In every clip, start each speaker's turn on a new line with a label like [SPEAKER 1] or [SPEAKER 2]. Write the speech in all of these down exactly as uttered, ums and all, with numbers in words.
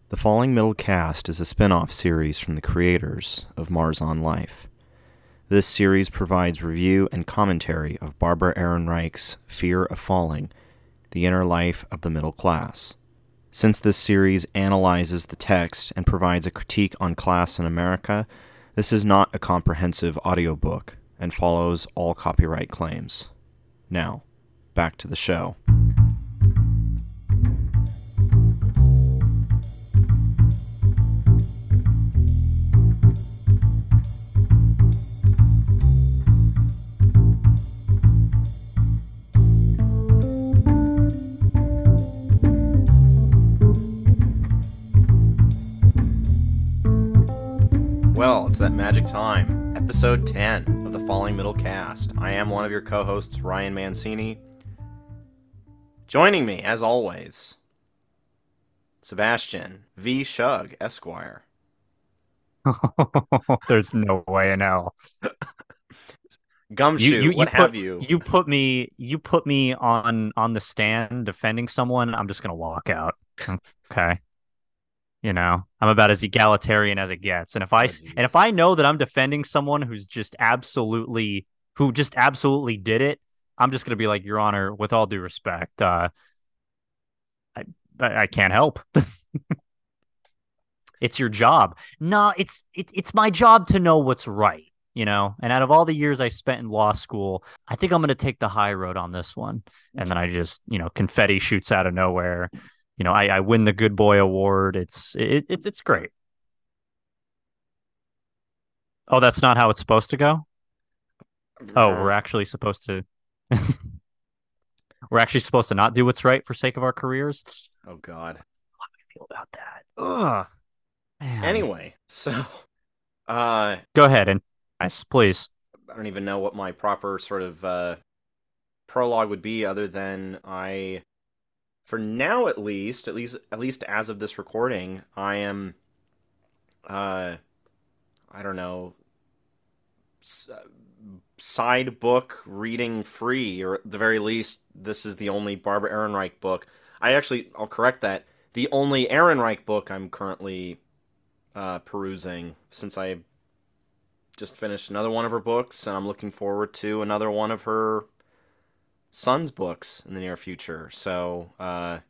[SPEAKER 1] The Falling Middle Cast is a spin-off series from the creators of Mars on Life. This series provides review and commentary of Barbara Ehrenreich's Fear of Falling, the Inner Life of the Middle Class. Since this series analyzes the text and provides a critique on class in America, this is not a comprehensive audiobook and follows all copyright claims. Now, back to the show. Well, it's that magic time. Episode ten of the Falling Middle Cast. I am one of your co-hosts, Ryan Mancini. Joining me, as always, Sebastian V. Shug, Esquire.
[SPEAKER 2] There's no way in hell. You
[SPEAKER 1] Gumshoe,
[SPEAKER 2] you you
[SPEAKER 1] what have
[SPEAKER 2] put
[SPEAKER 1] you?
[SPEAKER 2] you put me you put me on on the stand defending someone, I'm just gonna walk out. Okay. You know, I'm about as egalitarian as it gets. And if I
[SPEAKER 1] Oh,
[SPEAKER 2] s- and
[SPEAKER 1] jeez.
[SPEAKER 2] if I know that I'm defending someone who's just absolutely who just absolutely did it, I'm just gonna be like, Your Honor, with all due respect, uh, I I, I can't help. It's your job. No, it's it, it's my job to know what's right, you know. And out of all the years I spent in law school, I think I'm going to take the high road on this one. And then I just, you know, confetti shoots out of nowhere. You know, I, I win the good boy award. It's it, it's it's great. Oh, that's not how it's supposed to go. Oh, we're actually supposed to we're actually supposed to not do what's right for sake of our careers.
[SPEAKER 1] Oh, God.
[SPEAKER 2] How do you feel about that? Ugh, man.
[SPEAKER 1] Anyway, so, uh,
[SPEAKER 2] Go ahead and nice, please.
[SPEAKER 1] I don't even know what my proper sort of, uh, prologue would be other than I, for now at least, at least, at least as of this recording, I am, uh, I don't know, side book reading free, or at the very least, this is the only Barbara Ehrenreich book. I actually, I'll correct that. The only Ehrenreich book I'm currently uh, perusing, since I just finished another one of her books, and I'm looking forward to another one of her son's books in the near future. So, uh,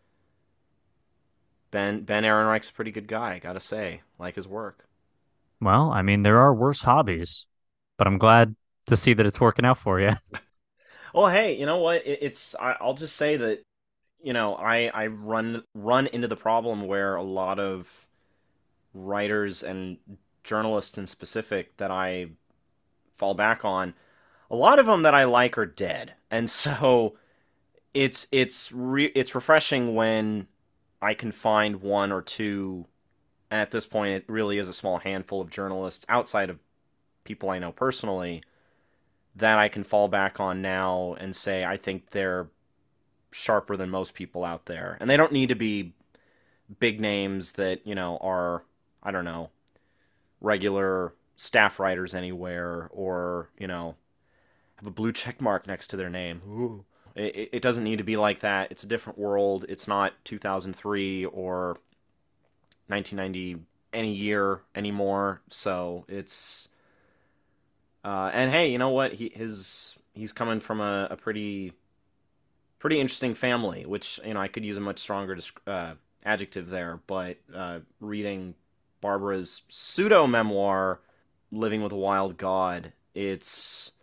[SPEAKER 1] Ben Ben Ehrenreich's a pretty good guy, gotta say. Like his work.
[SPEAKER 2] Well, I mean, there are worse hobbies, but I'm glad to see that it's working out for you.
[SPEAKER 1] Well, hey, you know what? It, it's I, I'll just say that you know I I run run into the problem where a lot of writers and journalists in specific that I fall back on, a lot of them that I like are dead, and so it's it's re- it's refreshing when I can find one or two. And at this point, it really is a small handful of journalists outside of people I know personally that I can fall back on now and say I think they're sharper than most people out there. And they don't need to be big names that, you know, are, I don't know, regular staff writers anywhere or, you know, have a blue check mark next to their name. Ooh. It, it doesn't need to be like that. It's a different world. It's not two thousand three or nineteen ninety any year anymore. So it's uh, and hey, you know what? He his he's coming from a, a pretty pretty interesting family, which you know I could use a much stronger uh, adjective there. But uh, reading Barbara's pseudo memoir, "Living with a Wild God," it's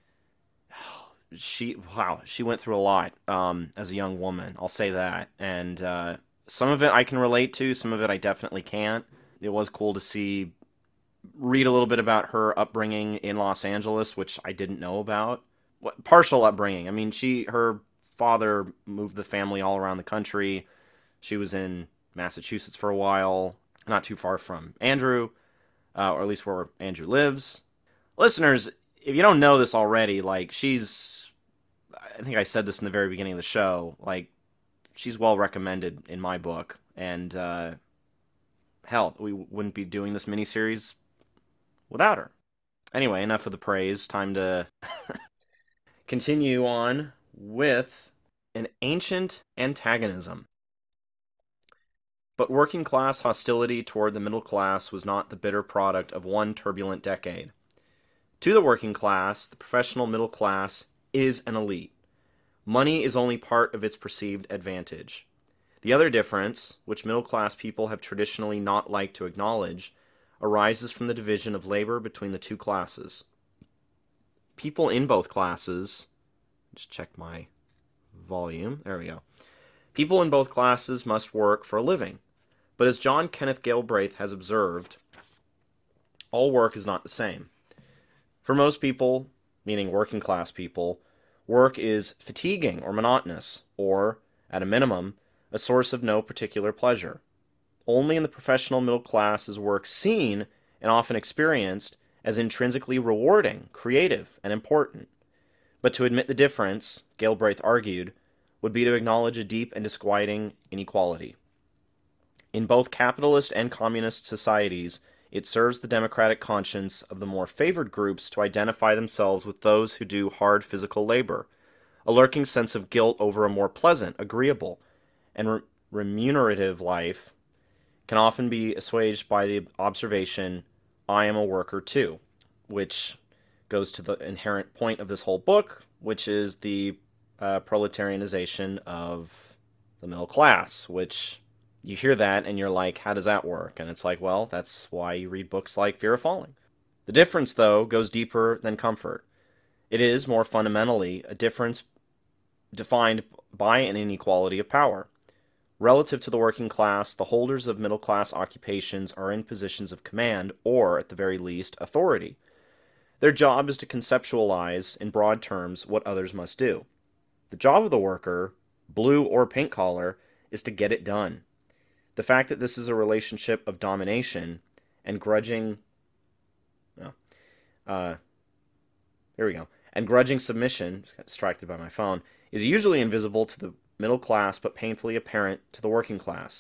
[SPEAKER 1] she wow she went through a lot um, as a young woman. I'll say that, and uh, some of it I can relate to, some of it I definitely can't. It was cool to see read a little bit about her upbringing in Los Angeles, which I didn't know about. What, partial upbringing. I mean, she her father moved the family all around the country. She was in Massachusetts for a while, not too far from Andrew, uh, or at least where Andrew lives. Listeners, if you don't know this already, like she's, I think I said this in the very beginning of the show, like she's well recommended in my book, and uh, hell, we wouldn't be doing this miniseries without her. Anyway, enough of the praise. Time to continue on with an ancient antagonism. But working class hostility toward the middle class was not the bitter product of one turbulent decade. To the working class, the professional middle class is an elite. Money is only part of its perceived advantage. The other difference, which middle class people have traditionally not liked to acknowledge, arises from the division of labor between the two classes. People in both classes, just check my volume, there we go. People in both classes must work for a living. But as John Kenneth Galbraith has observed, all work is not the same. For most people, meaning working class people, work is fatiguing or monotonous, or, at a minimum, a source of no particular pleasure. Only in the professional middle class is work seen and often experienced as intrinsically rewarding, creative, and important. But to admit the difference, Galbraith argued, would be to acknowledge a deep and disquieting inequality. In both capitalist and communist societies, it serves the democratic conscience of the more favored groups to identify themselves with those who do hard physical labor. A lurking sense of guilt over a more pleasant, agreeable, and re- remunerative life can often be assuaged by the observation, I am a worker too, which goes to the inherent point of this whole book, which is the uh, proletarianization of the middle class, which you hear that and you're like, how does that work? And it's like, well, that's why you read books like Fear of Falling. The difference, though, goes deeper than comfort. It is, more fundamentally, a difference defined by an inequality of power. Relative to the working class, the holders of middle-class occupations are in positions of command, or, at the very least, authority. Their job is to conceptualize, in broad terms, what others must do. The job of the worker, blue or pink collar, is to get it done. The fact that this is a relationship of domination and grudging, no, uh, here we go, and grudging submission, just got distracted by my phone, is usually invisible to the middle class but painfully apparent to the working class.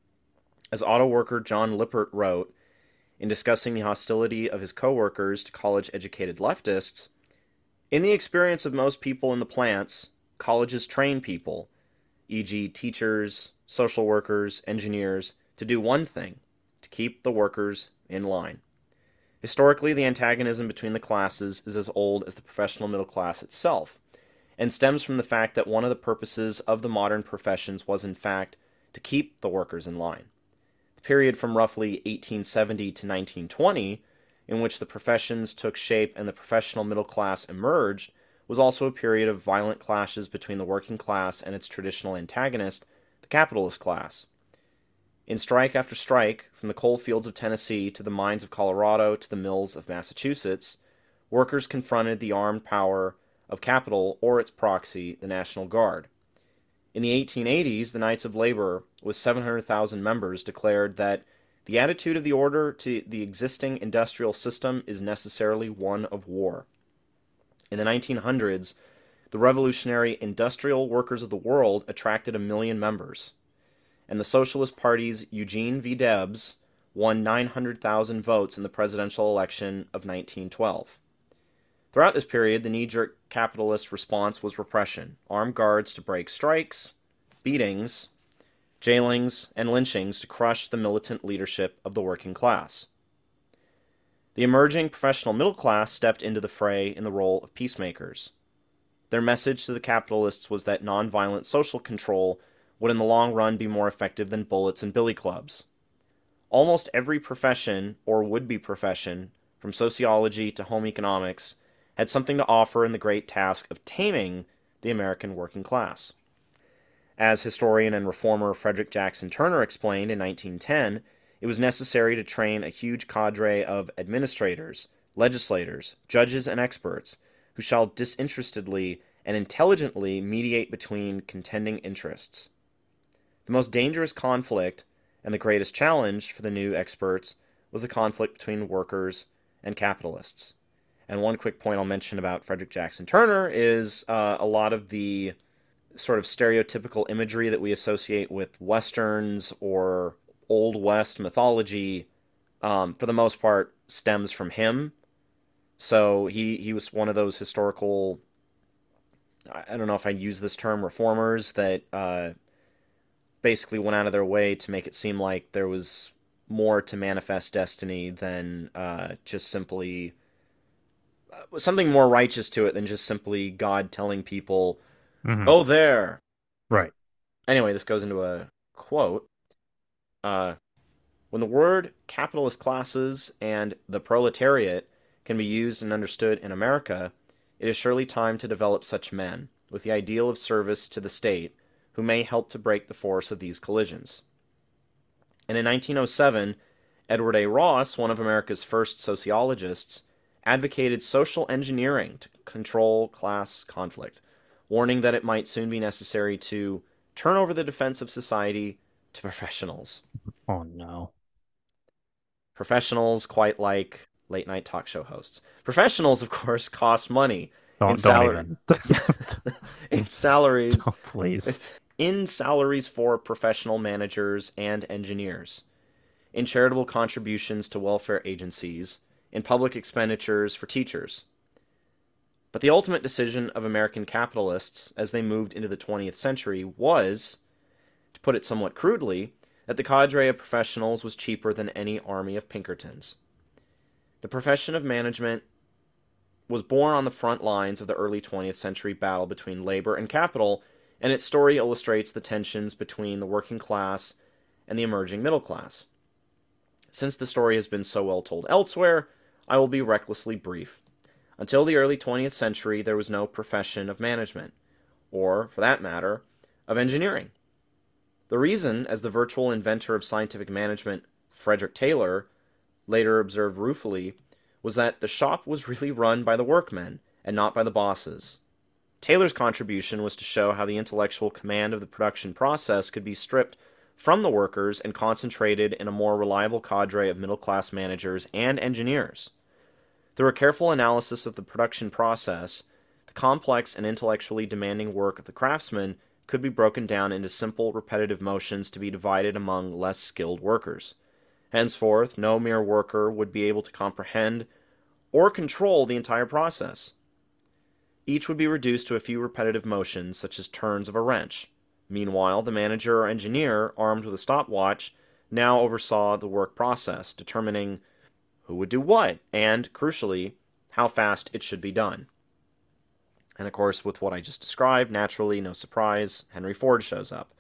[SPEAKER 1] As auto worker John Lippert wrote, in discussing the hostility of his co-workers to college-educated leftists, in the experience of most people in the plants, colleges train people, for example teachers, social workers, engineers, to do one thing, to keep the workers in line. Historically, the antagonism between the classes is as old as the professional middle class itself, and stems from the fact that one of the purposes of the modern professions was, in fact, to keep the workers in line. The period from roughly eighteen seventy to nineteen twenty, in which the professions took shape and the professional middle class emerged, was also a period of violent clashes between the working class and its traditional antagonist, the capitalist class. In strike after strike, from the coal fields of Tennessee to the mines of Colorado to the mills of Massachusetts, workers confronted the armed power of capital or its proxy, the National Guard. In the eighteen eighties, the Knights of Labor, with seven hundred thousand members, declared that the attitude of the order to the existing industrial system is necessarily one of war. In the nineteen hundreds, the revolutionary industrial workers of the world attracted a million members, and the Socialist Party's Eugene V. Debs won nine hundred thousand votes in the presidential election of nineteen twelve. Throughout this period, the knee-jerk capitalist response was repression, armed guards to break strikes, beatings, jailings, and lynchings to crush the militant leadership of the working class. The emerging professional middle class stepped into the fray in the role of peacemakers. Their message to the capitalists was that nonviolent social control would in the long run be more effective than bullets and billy clubs. Almost every profession, or would-be profession, from sociology to home economics, had something to offer in the great task of taming the American working class. As historian and reformer Frederick Jackson Turner explained in nineteen ten, it was necessary to train a huge cadre of administrators, legislators, judges, and experts who shall disinterestedly and intelligently mediate between contending interests. The most dangerous conflict and the greatest challenge for the new experts was the conflict between workers and capitalists. And one quick point I'll mention about Frederick Jackson Turner is uh, a lot of the sort of stereotypical imagery that we associate with Westerns or Old West mythology, um, for the most part, stems from him. So he, he was one of those historical, I don't know if I'd use this term, reformers that uh, basically went out of their way to make it seem like there was more to Manifest Destiny than uh, just simply uh, something more righteous to it than just simply God telling people,
[SPEAKER 2] Hmm.
[SPEAKER 1] "Go there."
[SPEAKER 2] Right.
[SPEAKER 1] Anyway, this goes into a quote. Uh, when the word capitalist classes and the proletariat can be used and understood in America, it is surely time to develop such men, with the ideal of service to the state, who may help to break the force of these collisions. And in nineteen oh seven, Edward A. Ross, one of America's first sociologists, advocated social engineering to control class conflict, warning that it might soon be necessary to turn over the defense of society to professionals.
[SPEAKER 2] Oh no.
[SPEAKER 1] Professionals, quite like late night talk show hosts. Professionals, of course, cost money in
[SPEAKER 2] Don't don't
[SPEAKER 1] salary
[SPEAKER 2] even.
[SPEAKER 1] in salaries
[SPEAKER 2] Don't, please.
[SPEAKER 1] in salaries for professional managers and engineers, in charitable contributions to welfare agencies, in public expenditures for teachers. But the ultimate decision of American capitalists as they moved into the twentieth century was, to put it somewhat crudely, that the cadre of professionals was cheaper than any army of Pinkertons. The profession of management was born on the front lines of the early twentieth century battle between labor and capital, and its story illustrates the tensions between the working class and the emerging middle class. Since the story has been so well told elsewhere, I will be recklessly brief. Until the early twentieth century, there was no profession of management, or, for that matter, of engineering. The reason, as the virtual inventor of scientific management, Frederick Taylor, later observed ruefully, was that the shop was really run by the workmen and not by the bosses. Taylor's contribution was to show how the intellectual command of the production process could be stripped from the workers and concentrated in a more reliable cadre of middle-class managers and engineers. Through a careful analysis of the production process, the complex and intellectually demanding work of the craftsman could be broken down into simple, repetitive motions to be divided among less skilled workers. Henceforth, no mere worker would be able to comprehend or control the entire process. Each would be reduced to a few repetitive motions, such as turns of a wrench. Meanwhile, the manager or engineer, armed with a stopwatch, now oversaw the work process, determining who would do what, and, crucially, how fast it should be done. And of course, with what I just described, naturally, no surprise, Henry Ford shows up.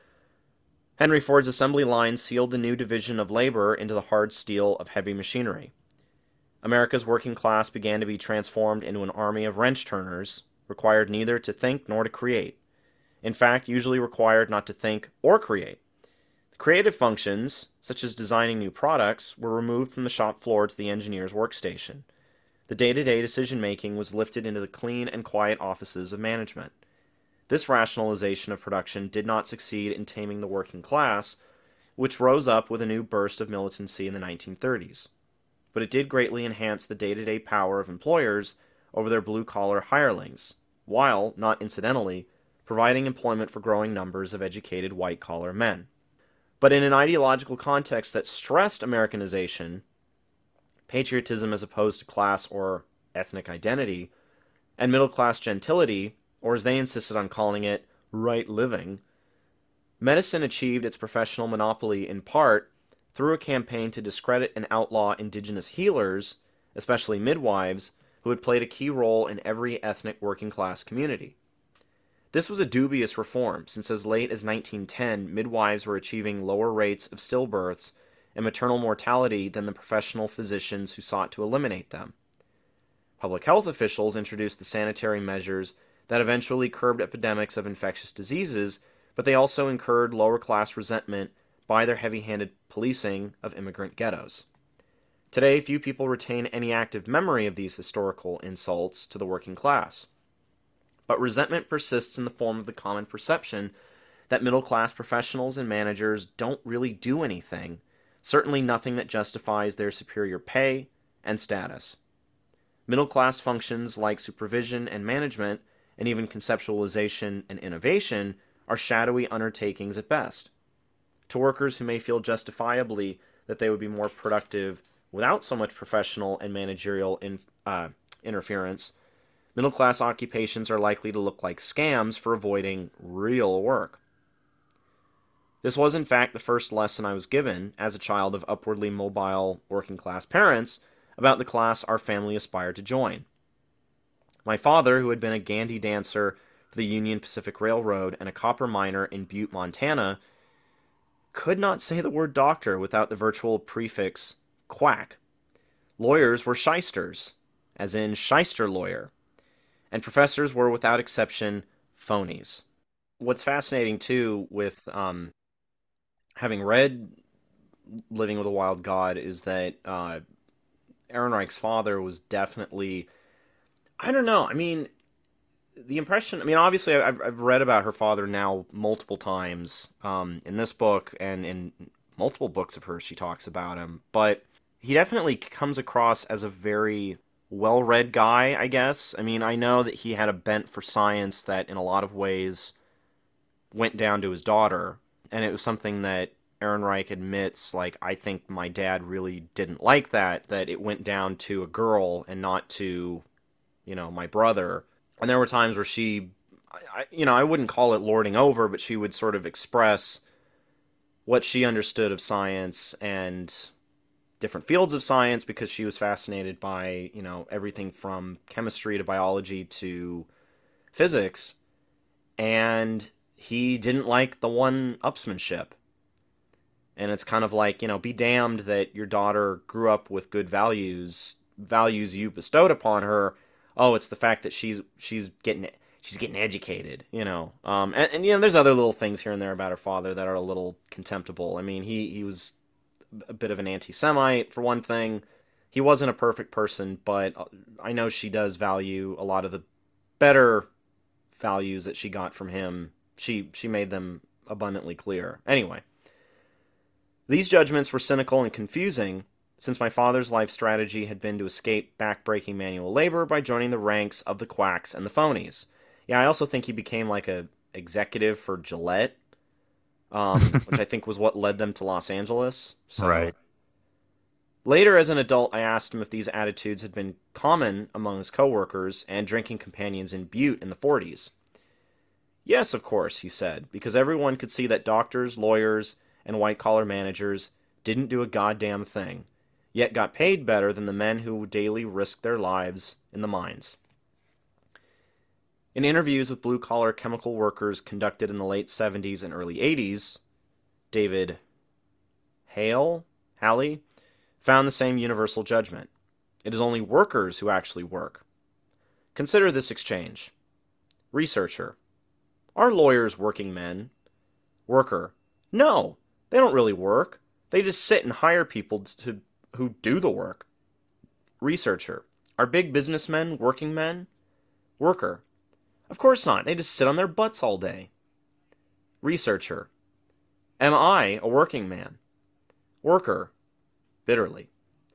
[SPEAKER 1] Henry Ford's assembly line sealed the new division of labor into the hard steel of heavy machinery. America's working class began to be transformed into an army of wrench-turners, required neither to think nor to create. In fact, usually required not to think or create. The creative functions, such as designing new products, were removed from the shop floor to the engineer's workstation. The day-to-day decision-making was lifted into the clean and quiet offices of management. This rationalization of production did not succeed in taming the working class, which rose up with a new burst of militancy in the nineteen thirties. But it did greatly enhance the day-to-day power of employers over their blue-collar hirelings, while, not incidentally, providing employment for growing numbers of educated white-collar men. But in an ideological context that stressed Americanization, patriotism as opposed to class or ethnic identity, and middle-class gentility, or as they insisted on calling it, right living, medicine achieved its professional monopoly in part through a campaign to discredit and outlaw indigenous healers, especially midwives, who had played a key role in every ethnic working-class community. This was a dubious reform, since as late as nineteen ten, midwives were achieving lower rates of stillbirths and maternal mortality than the professional physicians who sought to eliminate them. Public health officials introduced the sanitary measures that eventually curbed epidemics of infectious diseases, but they also incurred lower-class resentment by their heavy-handed policing of immigrant ghettos. Today, few people retain any active memory of these historical insults to the working class. But resentment persists in the form of the common perception that middle-class professionals and managers don't really do anything, certainly nothing that justifies their superior pay and status. Middle-class functions like supervision and management, and even conceptualization and innovation, are shadowy undertakings at best. To workers who may feel justifiably that they would be more productive without so much professional and managerial in, uh, interference, middle-class occupations are likely to look like scams for avoiding real work. This was, in fact, the first lesson I was given as a child of upwardly mobile working class parents about the class our family aspired to join. My father, who had been a Gandhi dancer for the Union Pacific Railroad and a copper miner in Butte, Montana, could not say the word doctor without the virtual prefix quack. Lawyers were shysters, as in shyster lawyer, and professors were, without exception, phonies. What's fascinating, too, with um, having read Living with a Wild God is that uh, Ehrenreich's father was definitely, I don't know, I mean, the impression, I mean, obviously, I've, I've read about her father now multiple times um, in this book and in multiple books of hers, she talks about him, but he definitely comes across as a very well read guy, I guess. I mean, I know that he had a bent for science that in a lot of ways went down to his daughter, and it was something that Ehrenreich admits, like, I think my dad really didn't like that, that it went down to a girl and not to, you know, my brother. And there were times where she, I, you know, I wouldn't call it lording over, but she would sort of express what she understood of science and different fields of science because she was fascinated by, you know, everything from chemistry to biology to physics. And he didn't like the one upsmanship. And it's kind of like, you know, be damned that your daughter grew up with good values, values you bestowed upon her. Oh, it's the fact that she's she's getting she's getting educated, you know. Um, and, and you know, there's other little things here and there about her father that are a little contemptible. I mean, he he was a bit of an anti-Semite for one thing. He wasn't a perfect person, but I know she does value a lot of the better values that she got from him. She she made them abundantly clear. Anyway, these judgments were cynical and confusing, since my father's life strategy had been to escape backbreaking manual labor by joining the ranks of the quacks and the phonies. Yeah, I also think he became like a executive for Gillette, um, which I think was what led them to Los Angeles. So
[SPEAKER 2] Right.
[SPEAKER 1] later, as an adult, I asked him if these attitudes had been common among his coworkers and drinking companions in Butte in the forties. Yes, of course, he said, because everyone could see that doctors, lawyers, and white collar managers didn't do a goddamn thing, yet got paid better than the men who daily risked their lives in the mines. In interviews with blue collar chemical workers conducted in the late seventies and early eighties, David Hale, Halley, found the same universal judgment. It is only workers who actually work. Consider this exchange. Researcher. Are lawyers working men? Worker. No, they don't really work. They just sit and hire people to who do the work. Researcher. Are big businessmen working men? Worker. Of course not. They just sit on their butts all day. Researcher. Am I a working man? Worker. Bitterly.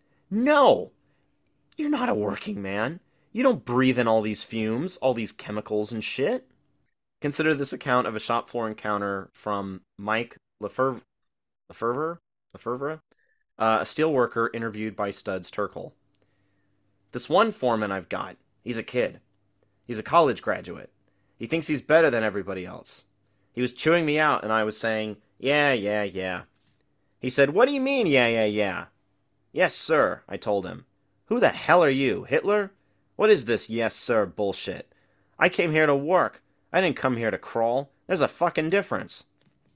[SPEAKER 1] No! You're not a working man. You don't breathe in all these fumes, all these chemicals and shit. Consider this account of a shop floor encounter from Mike Lefevre, Lefevre, Lefevre, uh, a steel worker interviewed by Studs Terkel. This one foreman I've got, he's a kid. He's a college graduate. He thinks he's better than everybody else. He was chewing me out, and I was saying, yeah, yeah, yeah. He said, what do you mean, yeah, yeah, yeah? Yes, sir, I told him. Who the hell are you, Hitler? What is this yes, sir bullshit? I came here to work. I didn't come here to crawl. There's a fucking difference.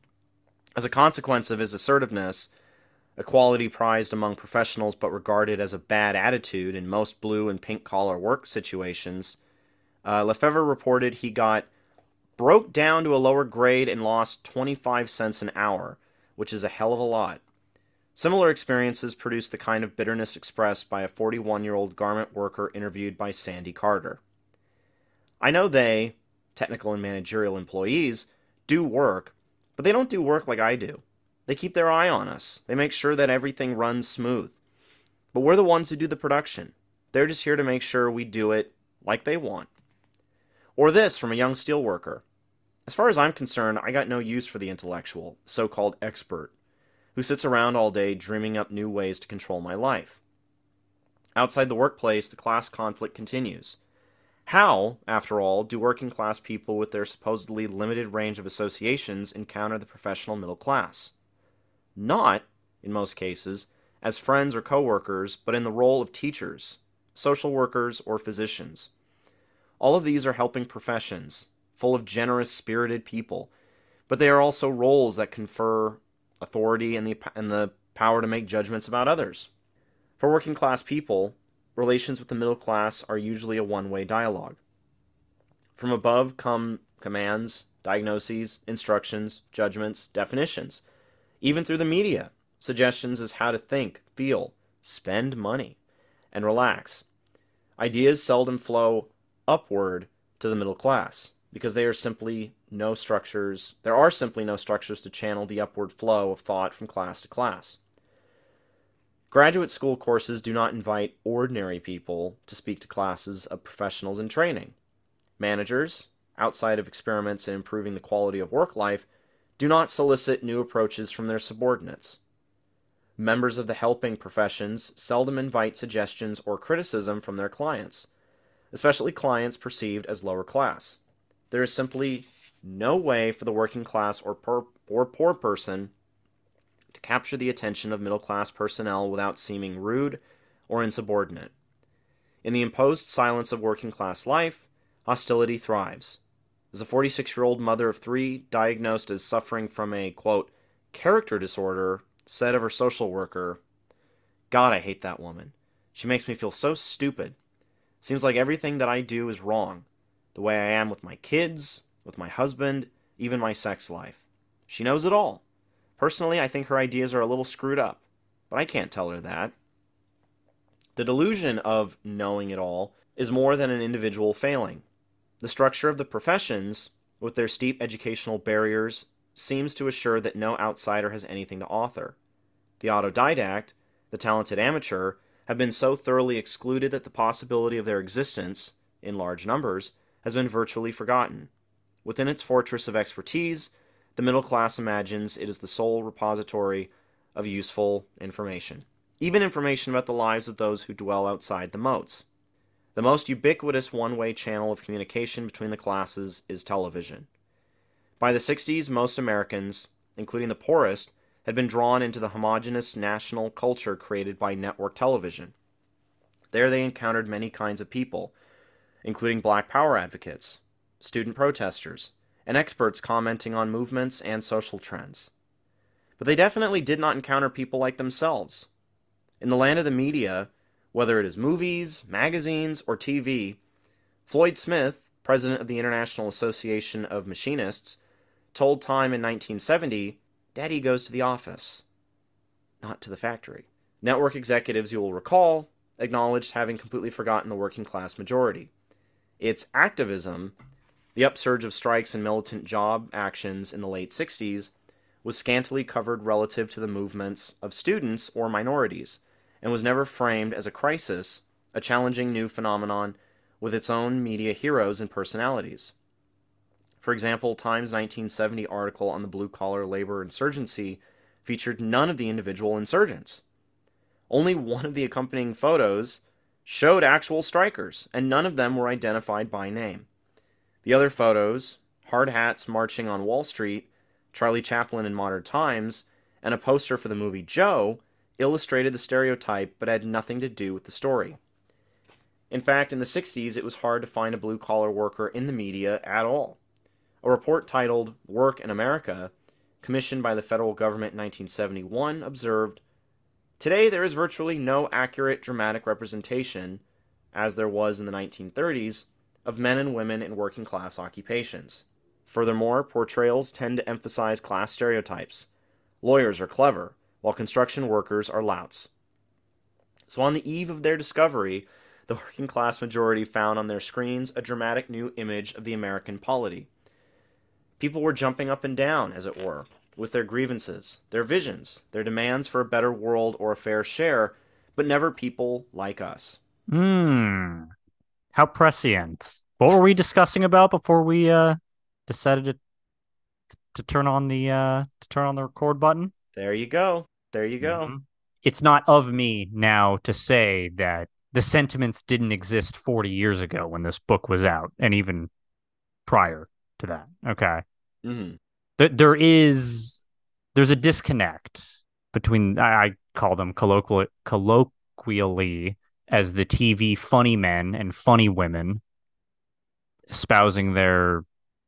[SPEAKER 1] As a consequence of his assertiveness, a quality prized among professionals but regarded as a bad attitude in most blue and pink collar work situations, uh, Lefevre reported he got broke down to a lower grade and lost twenty-five cents an hour, which is a hell of a lot. Similar experiences produced the kind of bitterness expressed by a forty-one-year-old garment worker interviewed by Sandy Carter. I know they, technical and managerial employees, do work, but they don't do work like I do. They keep their eye on us. They make sure that everything runs smooth. But we're the ones who do the production. They're just here to make sure we do it like they want. Or this from a young steelworker. As far as I'm concerned, I got no use for the intellectual, so-called expert, who sits around all day dreaming up new ways to control my life. Outside the workplace, the class conflict continues. How, after all, do working class people with their supposedly limited range of associations encounter the professional middle class? Not, in most cases, as friends or coworkers, but in the role of teachers, social workers, or physicians. All of these are helping professions, full of generous, spirited people, but they are also roles that confer authority and the, and the power to make judgments about others. For working class people, relations with the middle class are usually a one way dialogue. From above come commands, diagnoses, instructions, judgments, definitions, even through the media, suggestions as how to think, feel, spend money, and relax. Ideas seldom flow upward to the middle class because they are simply no structures. There are simply no structures to channel the upward flow of thought from class to class. Graduate school courses do not invite ordinary people to speak to classes of professionals in training. Managers, outside of experiments in improving the quality of work life, do not solicit new approaches from their subordinates. Members of the helping professions seldom invite suggestions or criticism from their clients, especially clients perceived as lower class. There is simply no way for the working class or poor, or poor person to capture the attention of middle class personnel without seeming rude or insubordinate. In the imposed silence of working class life, hostility thrives. As a forty-six-year-old mother of three, diagnosed as suffering from a, quote, character disorder, said of her social worker, "God, I hate that woman. She makes me feel so stupid. Seems like everything that I do is wrong. The way I am with my kids, with my husband, even my sex life. She knows it all. Personally, I think her ideas are a little screwed up, but I can't tell her that." The delusion of knowing it all is more than an individual failing. The structure of the professions, with their steep educational barriers, seems to assure that no outsider has anything to author. The autodidact, the talented amateur, have been so thoroughly excluded that the possibility of their existence, in large numbers, has been virtually forgotten. Within its fortress of expertise, the middle class imagines it is the sole repository of useful information, even information about the lives of those who dwell outside the moats. The most ubiquitous one-way channel of communication between the classes is television. By the sixties, most Americans, including the poorest, had been drawn into the homogeneous national culture created by network television. There they encountered many kinds of people, including black power advocates, student protesters, and experts commenting on movements and social trends. But they definitely did not encounter people like themselves. In the land of the media, whether it is movies, magazines, or T V, Floyd Smith, president of the International Association of Machinists, told Time in nineteen seventy, "Daddy goes to the office, not to the factory." Network executives, you will recall, acknowledged having completely forgotten the working class majority. Its activism, the upsurge of strikes and militant job actions in the late sixties, was scantily covered relative to the movements of students or minorities, and was never framed as a crisis, a challenging new phenomenon with its own media heroes and personalities. For example, Time's nineteen seventy article on the blue-collar labor insurgency featured none of the individual insurgents. Only one of the accompanying photos showed actual strikers, and none of them were identified by name. The other photos, hard hats marching on Wall Street, Charlie Chaplin in Modern Times, and a poster for the movie Joe, illustrated the stereotype but had nothing to do with the story. In fact, in the sixties, it was hard to find a blue-collar worker in the media at all. A report titled Work in America, commissioned by the federal government in nineteen seventy-one, observed, "Today there is virtually no accurate dramatic representation, as there was in the nineteen thirties, of men and women in working-class occupations. Furthermore, portrayals tend to emphasize class stereotypes. Lawyers are clever, while construction workers are louts." So on the eve of their discovery, the working class majority found on their screens a dramatic new image of the American polity. People were jumping up and down, as it were, with their grievances, their visions, their demands for a better world or a fair share, but never people like us.
[SPEAKER 2] Hmm. How prescient. What were we discussing about before we uh decided to to turn on the uh to turn on the record button?
[SPEAKER 1] There you go. There you go.
[SPEAKER 2] Mhm. It's not of me now to say that the sentiments didn't exist forty years ago when this book was out, and even prior to that. Okay.
[SPEAKER 1] Hmm.
[SPEAKER 2] There, there is there's a disconnect between I call them colloquially, colloquially as the T V funny men and funny women espousing their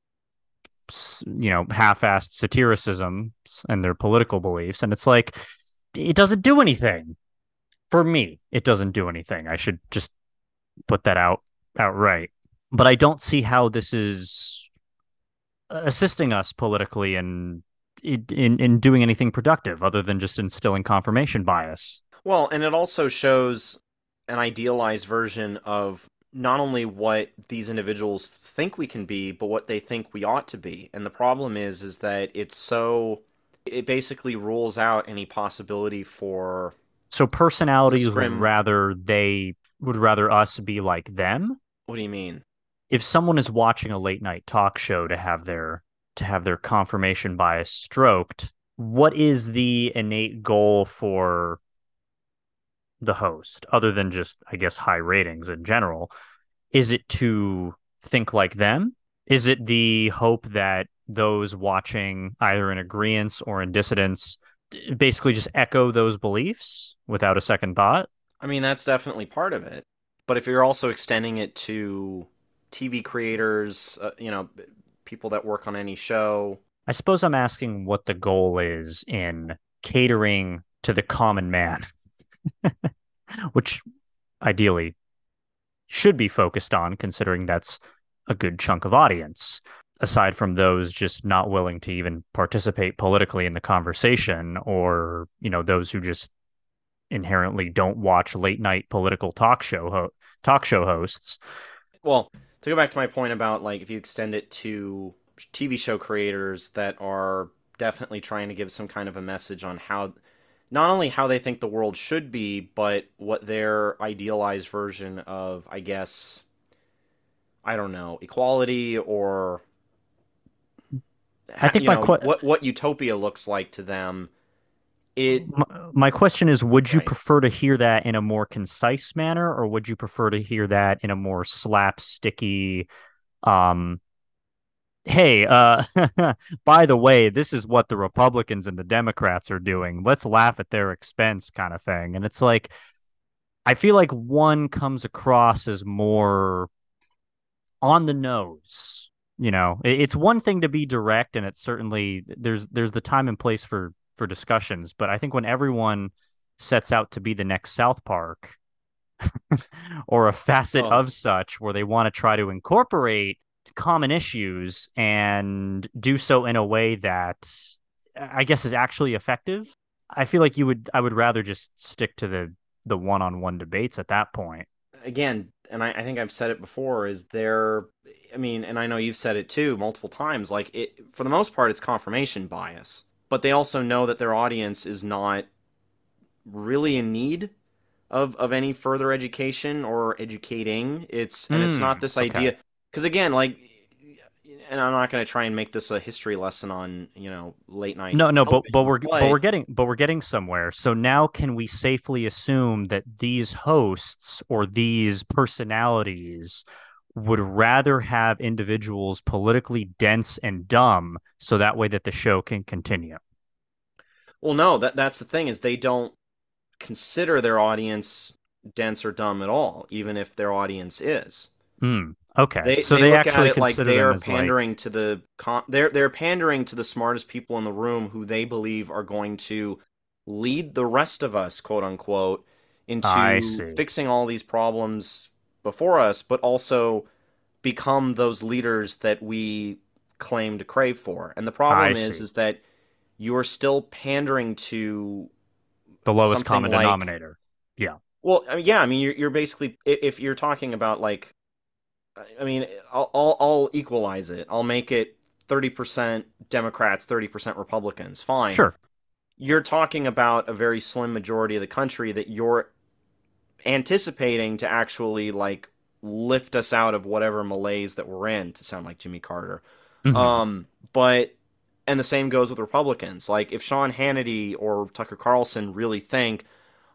[SPEAKER 2] you know half-assed satiricism and their political beliefs, and it's like it doesn't do anything for me. It doesn't do anything. I should just put that out outright. But I don't see how this is assisting us politically and in, in in doing anything productive other than just instilling confirmation bias.
[SPEAKER 1] Well, and it also shows an idealized version of not only what these individuals think we can be, but what they think we ought to be. And the problem is, is that it's so, it basically rules out any possibility for
[SPEAKER 2] So
[SPEAKER 1] the
[SPEAKER 2] personalities would
[SPEAKER 1] scrim.
[SPEAKER 2] rather they would rather us be like them.
[SPEAKER 1] What do you mean?
[SPEAKER 2] If someone is watching a late night talk show to have their to have their confirmation bias stroked, what is the innate goal for the host other than just, I guess, high ratings in general? Is it to think like them? Is it the hope that those watching either in agreement or in dissidence basically just echo those beliefs without a second thought?
[SPEAKER 1] I mean, that's definitely part of it. But if you're also extending it to T V creators, uh, you know, people that work on any show.
[SPEAKER 2] I suppose I'm asking what the goal is in catering to the common man, which ideally should be focused on, considering that's a good chunk of audience, aside from those just not willing to even participate politically in the conversation, or, you know, those who just inherently don't watch late night political talk show ho- talk show hosts.
[SPEAKER 1] Well, to go back to my point about like if you extend it to T V show creators that are definitely trying to give some kind of a message on how not only how they think the world should be, but what their idealized version of, I guess, I don't know, equality or
[SPEAKER 2] I think
[SPEAKER 1] you
[SPEAKER 2] my
[SPEAKER 1] know
[SPEAKER 2] que-
[SPEAKER 1] what what utopia looks like to them. It
[SPEAKER 2] my question is, would you
[SPEAKER 1] right.
[SPEAKER 2] prefer to hear that in a more concise manner, or would you prefer to hear that in a more slapsticky, um, hey, uh, by the way, this is what the Republicans and the Democrats are doing. Let's laugh at their expense kind of thing. And it's like, I feel like one comes across as more on the nose. You know, it's one thing to be direct, and it's certainly there's there's the time and place for for discussions. But I think when everyone sets out to be the next South Park or a facet
[SPEAKER 1] Oh,
[SPEAKER 2] of such, where they want to try to incorporate common issues and do so in a way that I guess is actually effective, I feel like you would I would rather just stick to the the one-on-one debates at that point.
[SPEAKER 1] again, and I, I think I've said it before, is there, I mean, and I know you've said it too multiple times, like it, for the most part, it's confirmation bias. But they also know that their audience is not really in need of, of any further education or educating. It's, and it's not
[SPEAKER 2] Hmm.
[SPEAKER 1] this
[SPEAKER 2] Okay.
[SPEAKER 1] idea, because again, like, and I'm not going to try and make this a history lesson on, you know, late night
[SPEAKER 2] No, no, but but
[SPEAKER 1] television,
[SPEAKER 2] we're but
[SPEAKER 1] but
[SPEAKER 2] we're getting but we're getting somewhere. So now can we safely assume that these hosts or these personalities would rather have individuals politically dense and dumb so that way that the show can continue?
[SPEAKER 1] well, no, that that's the thing is they don't consider their audience dense or dumb at all, even if their audience is.
[SPEAKER 2] Hmm. Okay.
[SPEAKER 1] They
[SPEAKER 2] So
[SPEAKER 1] they
[SPEAKER 2] they
[SPEAKER 1] look at
[SPEAKER 2] actually
[SPEAKER 1] it like
[SPEAKER 2] consider
[SPEAKER 1] they
[SPEAKER 2] them
[SPEAKER 1] are
[SPEAKER 2] as like,
[SPEAKER 1] pandering to the con they're they're pandering to the smartest people in the room who they believe are going to lead the rest of us, quote unquote,
[SPEAKER 2] I
[SPEAKER 1] into
[SPEAKER 2] see.
[SPEAKER 1] fixing all these problems before us, but also become those leaders that we claim to crave for. And the
[SPEAKER 2] I
[SPEAKER 1] problem is
[SPEAKER 2] see.
[SPEAKER 1] is that you are still pandering to
[SPEAKER 2] The lowest
[SPEAKER 1] something
[SPEAKER 2] common
[SPEAKER 1] like,
[SPEAKER 2] denominator. Yeah.
[SPEAKER 1] well, I mean, yeah, I mean, you're you're basically if you're talking about like, I mean, I'll I'll, I'll equalize it. I'll make it thirty percent Democrats, thirty percent Republicans. Fine.
[SPEAKER 2] Sure.
[SPEAKER 1] You're talking about a very slim majority of the country that you're anticipating to actually like lift us out of whatever malaise that we're in, to sound like Jimmy Carter.
[SPEAKER 2] Hmm.
[SPEAKER 1] Um, but and the same goes with Republicans. Like if Sean Hannity or Tucker Carlson really think,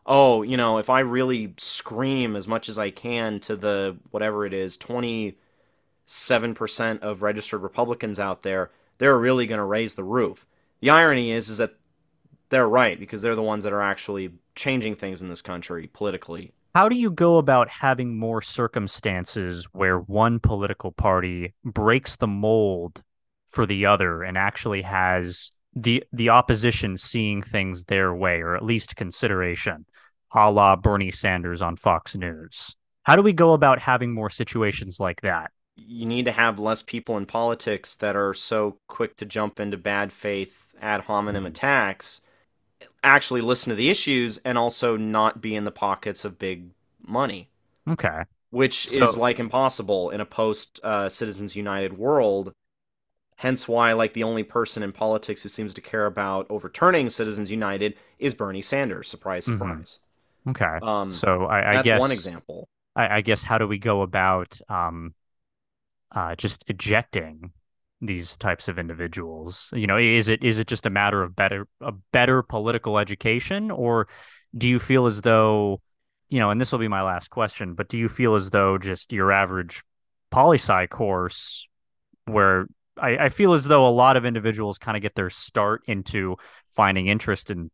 [SPEAKER 1] oh, you know, if I really scream as much as I can to the whatever it is, twenty-seven percent of registered Republicans out there, they're really going to raise the roof. The irony is is that they're right because they're the ones that are actually changing things in this country politically.
[SPEAKER 2] How do you go about having more circumstances where one political party breaks the mold for the other and actually has the the opposition seeing things their way, or at least consideration, a la Bernie Sanders on Fox News? How do we go about having more situations like that?
[SPEAKER 1] You need to have less people in politics that are so quick to jump into bad faith ad hominem
[SPEAKER 2] Mhm.
[SPEAKER 1] attacks, actually listen to the issues and also not be in the pockets of big money,
[SPEAKER 2] Okay.
[SPEAKER 1] which is
[SPEAKER 2] So,
[SPEAKER 1] like impossible in a post uh, Citizens United world. Hence why, like, the only person in politics who seems to care about overturning Citizens United is Bernie Sanders. Surprise,
[SPEAKER 2] mhm.
[SPEAKER 1] surprise.
[SPEAKER 2] Okay.
[SPEAKER 1] Um,
[SPEAKER 2] So I, I
[SPEAKER 1] that's one
[SPEAKER 2] guess
[SPEAKER 1] example.
[SPEAKER 2] I, I guess how do we go about um uh, just ejecting these types of individuals? You know, is it is it just a matter of better a better political education, or do you feel as though, you know, and this will be my last question, but do you feel as though just your average poli sci course where I, I feel as though a lot of individuals kind of get their start into finding interest in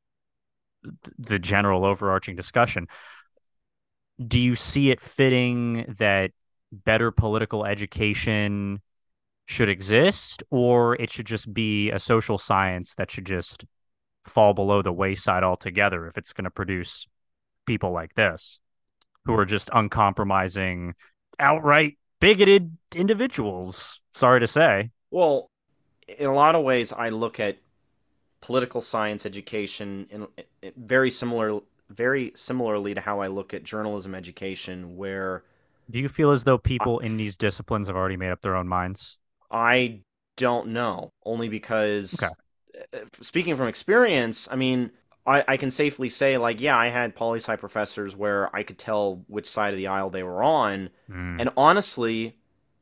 [SPEAKER 2] the general overarching discussion. Do you see it fitting that better political education should exist, or it should just be a social science that should just fall below the wayside altogether if it's going to produce people like this who are just uncompromising, outright bigoted individuals? Sorry to say.
[SPEAKER 1] Well, in a lot of ways, I look at political science education in, in very similar, very similarly to how I look at journalism education, where
[SPEAKER 2] Do you feel as though
[SPEAKER 1] I,
[SPEAKER 2] people in these disciplines have already made up their own minds?
[SPEAKER 1] I don't know, only
[SPEAKER 2] Okay.
[SPEAKER 1] because uh, speaking from experience, I mean, I, I can safely say, like, yeah, I had poli sci professors where I could tell which side of the aisle they were on.
[SPEAKER 2] Mm,
[SPEAKER 1] And honestly,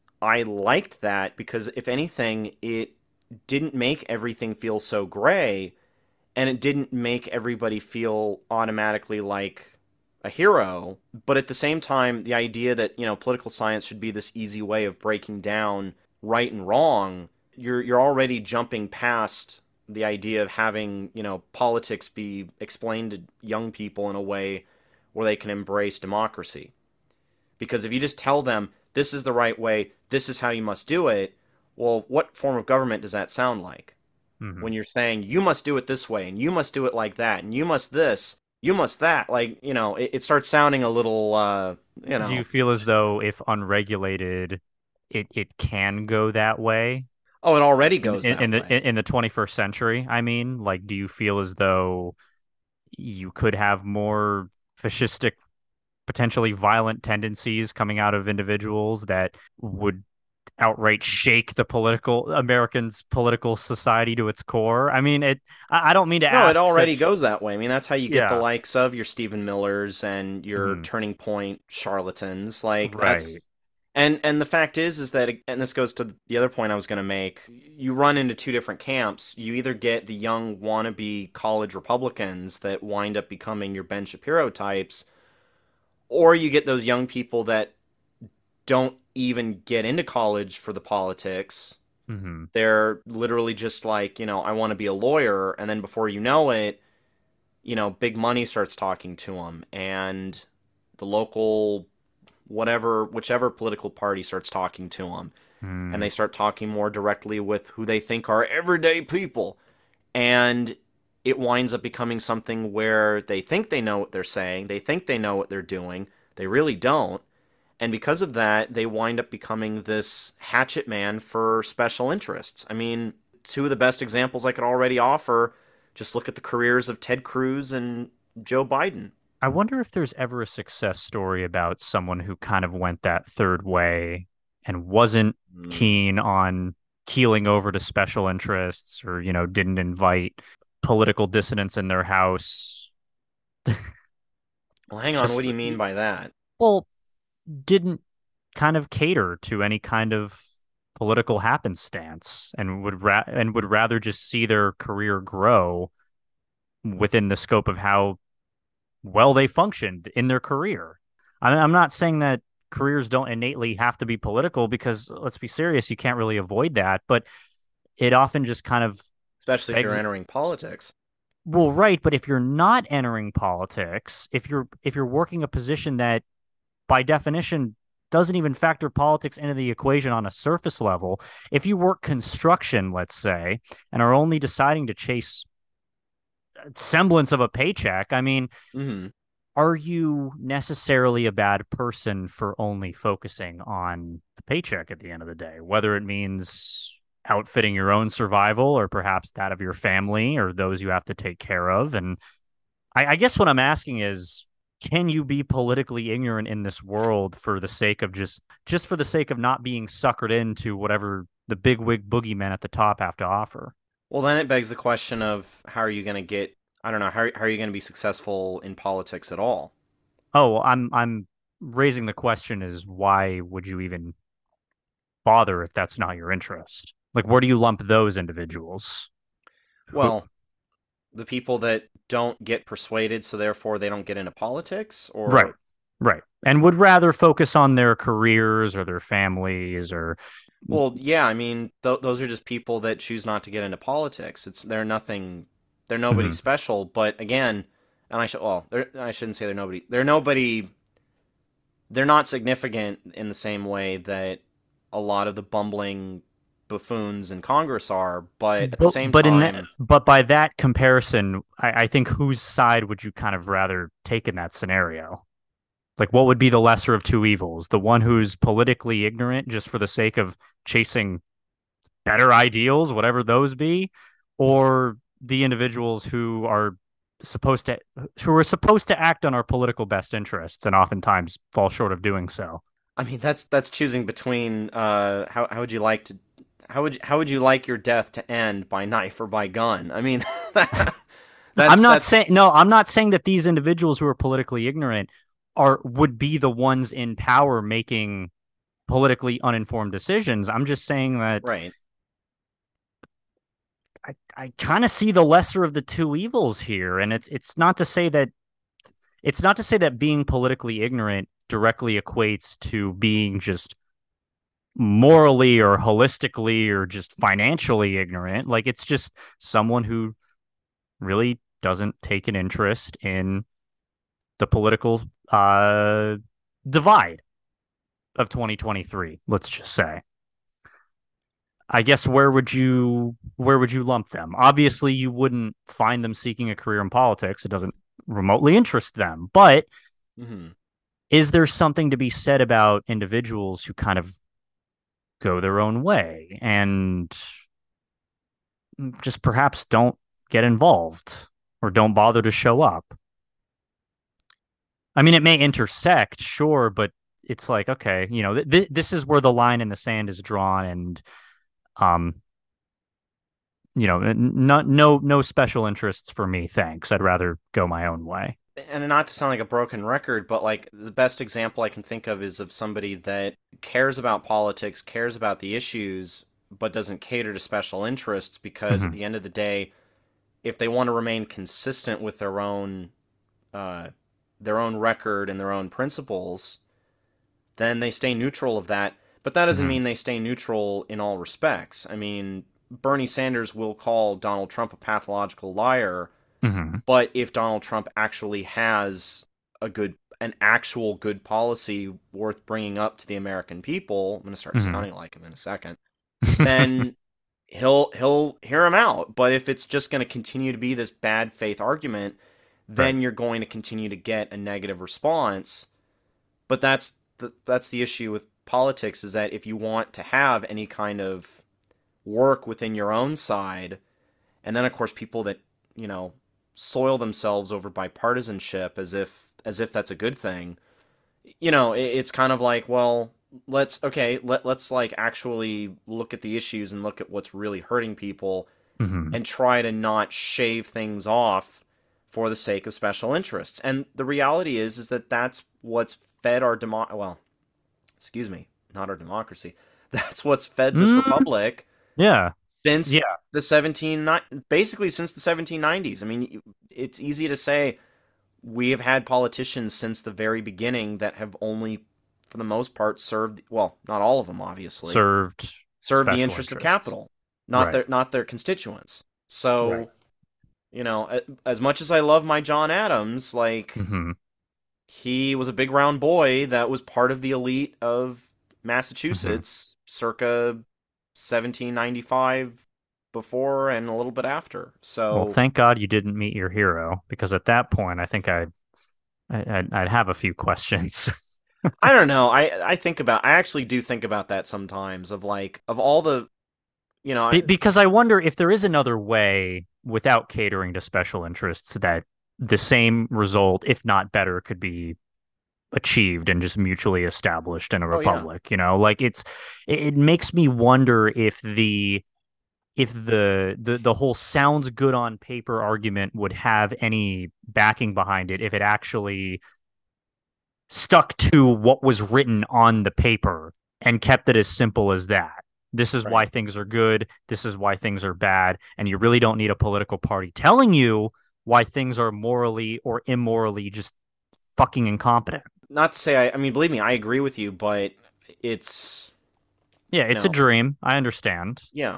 [SPEAKER 1] I liked that because, if anything, it didn't make everything feel so gray and it didn't make everybody feel automatically like a hero. But at the same time, the idea that, you know, political science should be this easy way of breaking down right and wrong, you're you're already jumping past the idea of having, you know, politics be explained to young people in a way where they can embrace democracy. Because if you just tell them this is the right way, this is how you must do it, well, what form of government does that sound like?
[SPEAKER 2] hmm.
[SPEAKER 1] When you're saying you must do it this way and you must do it like that and you must this, you must that, like, you know, it, it starts sounding a little, uh, you
[SPEAKER 2] Do you
[SPEAKER 1] know,
[SPEAKER 2] feel as though if unregulated, it it can go that way?
[SPEAKER 1] oh, it already
[SPEAKER 2] in,
[SPEAKER 1] goes
[SPEAKER 2] in in
[SPEAKER 1] that way.
[SPEAKER 2] the in the twenty-first century? I mean, like, do you feel as though you could have more fascistic, potentially violent tendencies coming out of individuals that would outright shake the political Americans' political society to its core? I mean, it. I, I don't mean to
[SPEAKER 1] No, it
[SPEAKER 2] ask
[SPEAKER 1] already
[SPEAKER 2] such.
[SPEAKER 1] goes that way. I mean, that's how you get the
[SPEAKER 2] Yeah.
[SPEAKER 1] likes of your Stephen Millers and your
[SPEAKER 2] Hmm.
[SPEAKER 1] Turning Point charlatans. Like,
[SPEAKER 2] Right.
[SPEAKER 1] that's and and the fact is is that, and this goes to the other point I was going to make. You run into two different camps. You either get the young wannabe college Republicans that wind up becoming your Ben Shapiro types, or you get those young people that don't even get into college for the politics.
[SPEAKER 2] Hmm.
[SPEAKER 1] They're literally just like, you know, I want to be a lawyer, and then before you know it, you know, big money starts talking to them, and the local whatever, whichever political party starts talking to them, and
[SPEAKER 2] Hmm.
[SPEAKER 1] they start talking more directly with who they think are everyday people, and it winds up becoming something where they think they know what they're saying, they think they know what they're doing, they really don't, and because of that, they wind up becoming this hatchet man for special interests. I mean, two of the best examples I could already offer, just look at the careers of Ted Cruz and Joe Biden.
[SPEAKER 2] I wonder if there's ever a success story about someone who kind of went that third way and wasn't
[SPEAKER 1] Mm.
[SPEAKER 2] keen on keeling over to special interests, or, you know, didn't invite political dissidents in their house.
[SPEAKER 1] Well, hang on, what
[SPEAKER 2] Just,
[SPEAKER 1] do you mean by that?
[SPEAKER 2] well, didn't kind of cater to any kind of political happenstance and would ra- and would rather just see their career grow within the scope of how well they functioned in their career. I I'm not saying that careers don't innately have to be political because let's be serious, you can't really avoid that, but it often just kind of
[SPEAKER 1] especially if you're
[SPEAKER 2] begs.
[SPEAKER 1] entering politics.
[SPEAKER 2] Well, right, but if you're not entering politics, if you're if you're working a position that by definition doesn't even factor politics into the equation on a surface level, if you work construction, let's say, and are only deciding to chase semblance of a paycheck, I mean,
[SPEAKER 1] Hmm.
[SPEAKER 2] are you necessarily a bad person for only focusing on the paycheck at the end of the day, whether it means outfitting your own survival or perhaps that of your family or those you have to take care of? And I, I guess what I'm asking is, can you be politically ignorant in this world for the sake of just just for the sake of not being suckered into whatever the big wig boogeymen at the top have to offer?
[SPEAKER 1] Well, then it begs the question of how are you going to get, I don't know, how, how are you going to be successful in politics at all?
[SPEAKER 2] Oh, well, I'm I'm raising the question is why would you even bother if that's not your interest? Like, where do you lump those individuals? Who,
[SPEAKER 1] Well, the people that don't get persuaded, so therefore they don't get into politics,
[SPEAKER 2] right,
[SPEAKER 1] or
[SPEAKER 2] right, and would rather focus on their careers or their families or.
[SPEAKER 1] well, yeah, I mean, th those are just people that choose not to get into politics. It's they're nothing, they're nobody
[SPEAKER 2] Mhm.
[SPEAKER 1] special. But again, and I should well, they're, I shouldn't say they're nobody. They're nobody. They're not significant in the same way that a lot of the bumbling buffoons in Congress are. But at the
[SPEAKER 2] But
[SPEAKER 1] same
[SPEAKER 2] but in that
[SPEAKER 1] time,
[SPEAKER 2] but by that comparison, I, I think whose side would you kind of rather take in that scenario? Like, what would be the lesser of two evils? The one who's politically ignorant just for the sake of chasing better ideals, whatever those be, or the individuals who are supposed to who are supposed to act on our political best interests and oftentimes fall short of doing so.
[SPEAKER 1] I mean, that's that's choosing between uh, how how would you like to how would how would you like your death to end, by knife or by gun? I mean,
[SPEAKER 2] I'm
[SPEAKER 1] that's
[SPEAKER 2] not
[SPEAKER 1] that's
[SPEAKER 2] saying no, I'm not saying that these individuals who are politically ignorant are would be the ones in power making politically uninformed decisions. I'm just saying that
[SPEAKER 1] right.
[SPEAKER 2] I, I kind of see the lesser of the two evils here. And it's it's not to say that it's not to say that being politically ignorant directly equates to being just morally or holistically or just financially ignorant. Like it's just someone who really doesn't take an interest in the political uh, divide of twenty twenty-three, let's just say. I guess where would you where would you lump them? Obviously, you wouldn't find them seeking a career in politics. It doesn't remotely interest them. But
[SPEAKER 1] Hmm.
[SPEAKER 2] is there something to be said about individuals who kind of go their own way and just perhaps don't get involved or don't bother to show up? I mean, it may intersect, sure, but it's like, okay, you know, th- this is where the line in the sand is drawn, and um, you know, not no no special interests for me, thanks. I'd rather go my own way.
[SPEAKER 1] And not to sound like a broken record, but like the best example I can think of is of somebody that cares about politics, cares about the issues, but doesn't cater to special interests because at
[SPEAKER 2] Mm-hmm.
[SPEAKER 1] the end of the day, if they want to remain consistent with their own uh, their own record and their own principles, then they stay neutral of that. But that doesn't
[SPEAKER 2] Mm-hmm.
[SPEAKER 1] mean they stay neutral in all respects. I mean, Bernie Sanders will call Donald Trump a pathological liar,
[SPEAKER 2] Mm-hmm.
[SPEAKER 1] but if Donald Trump actually has a good an actual good policy worth bringing up to the American people, I'm going to start
[SPEAKER 2] Mm-hmm.
[SPEAKER 1] sounding like him in a second, then he'll he'll hear him out. But if it's just going to continue to be this bad faith argument,
[SPEAKER 2] Right.
[SPEAKER 1] then you're going to continue to get a negative response. But that's the that's the issue with politics, is that if you want to have any kind of work within your own side, and then of course people that, you know, soil themselves over bipartisanship as if as if that's a good thing. You know, it's kind of like, well, let's okay, let let's like actually look at the issues and look at what's really hurting people
[SPEAKER 2] Mm-hmm.
[SPEAKER 1] and try to not shave things off for the sake of special interests. And the reality is is that that's what's fed our demo well, excuse me, not our democracy. That's what's fed this
[SPEAKER 2] Mm,
[SPEAKER 1] republic
[SPEAKER 2] yeah.
[SPEAKER 1] since
[SPEAKER 2] Yeah.
[SPEAKER 1] the seventeen basically since the seventeen nineties. I mean, it's easy to say, we have had politicians since the very beginning that have only, for the most part, served, well, not all of them, obviously,
[SPEAKER 2] Served
[SPEAKER 1] served the
[SPEAKER 2] special
[SPEAKER 1] interests of
[SPEAKER 2] interests.
[SPEAKER 1] capital, not
[SPEAKER 2] Right.
[SPEAKER 1] their not their constituents.
[SPEAKER 2] Right.
[SPEAKER 1] So, you know, as much as I love my John Adams, like
[SPEAKER 2] Hmm.
[SPEAKER 1] he was a big round boy that was part of the elite of
[SPEAKER 2] Hmm.
[SPEAKER 1] Massachusetts circa seventeen ninety-five before and a little bit after.
[SPEAKER 2] Well,
[SPEAKER 1] So,
[SPEAKER 2] thank God you didn't meet your hero, because at that point, I think I'd I'd, I'd have a few questions.
[SPEAKER 1] I don't know. I I think about I actually do think about that sometimes of like of all the, you know,
[SPEAKER 2] Be-
[SPEAKER 1] I,
[SPEAKER 2] because I wonder if there is another way without catering to special interests that the same result, if not better, could be achieved and just mutually established in a
[SPEAKER 1] oh yeah.
[SPEAKER 2] republic. You know, like it's it, it makes me wonder if the if the the the whole sounds good on paper argument would have any backing behind it if it actually stuck to what was written on the paper and kept it as simple as that. This is why
[SPEAKER 1] Right.
[SPEAKER 2] things are good. This is why things are bad. And you really don't need a political party telling you why things are morally or immorally just fucking incompetent.
[SPEAKER 1] Not to say I I mean believe me, I agree with you, but it's,
[SPEAKER 2] Yeah,
[SPEAKER 1] you
[SPEAKER 2] it's a
[SPEAKER 1] know,
[SPEAKER 2] dream. I understand.
[SPEAKER 1] yeah.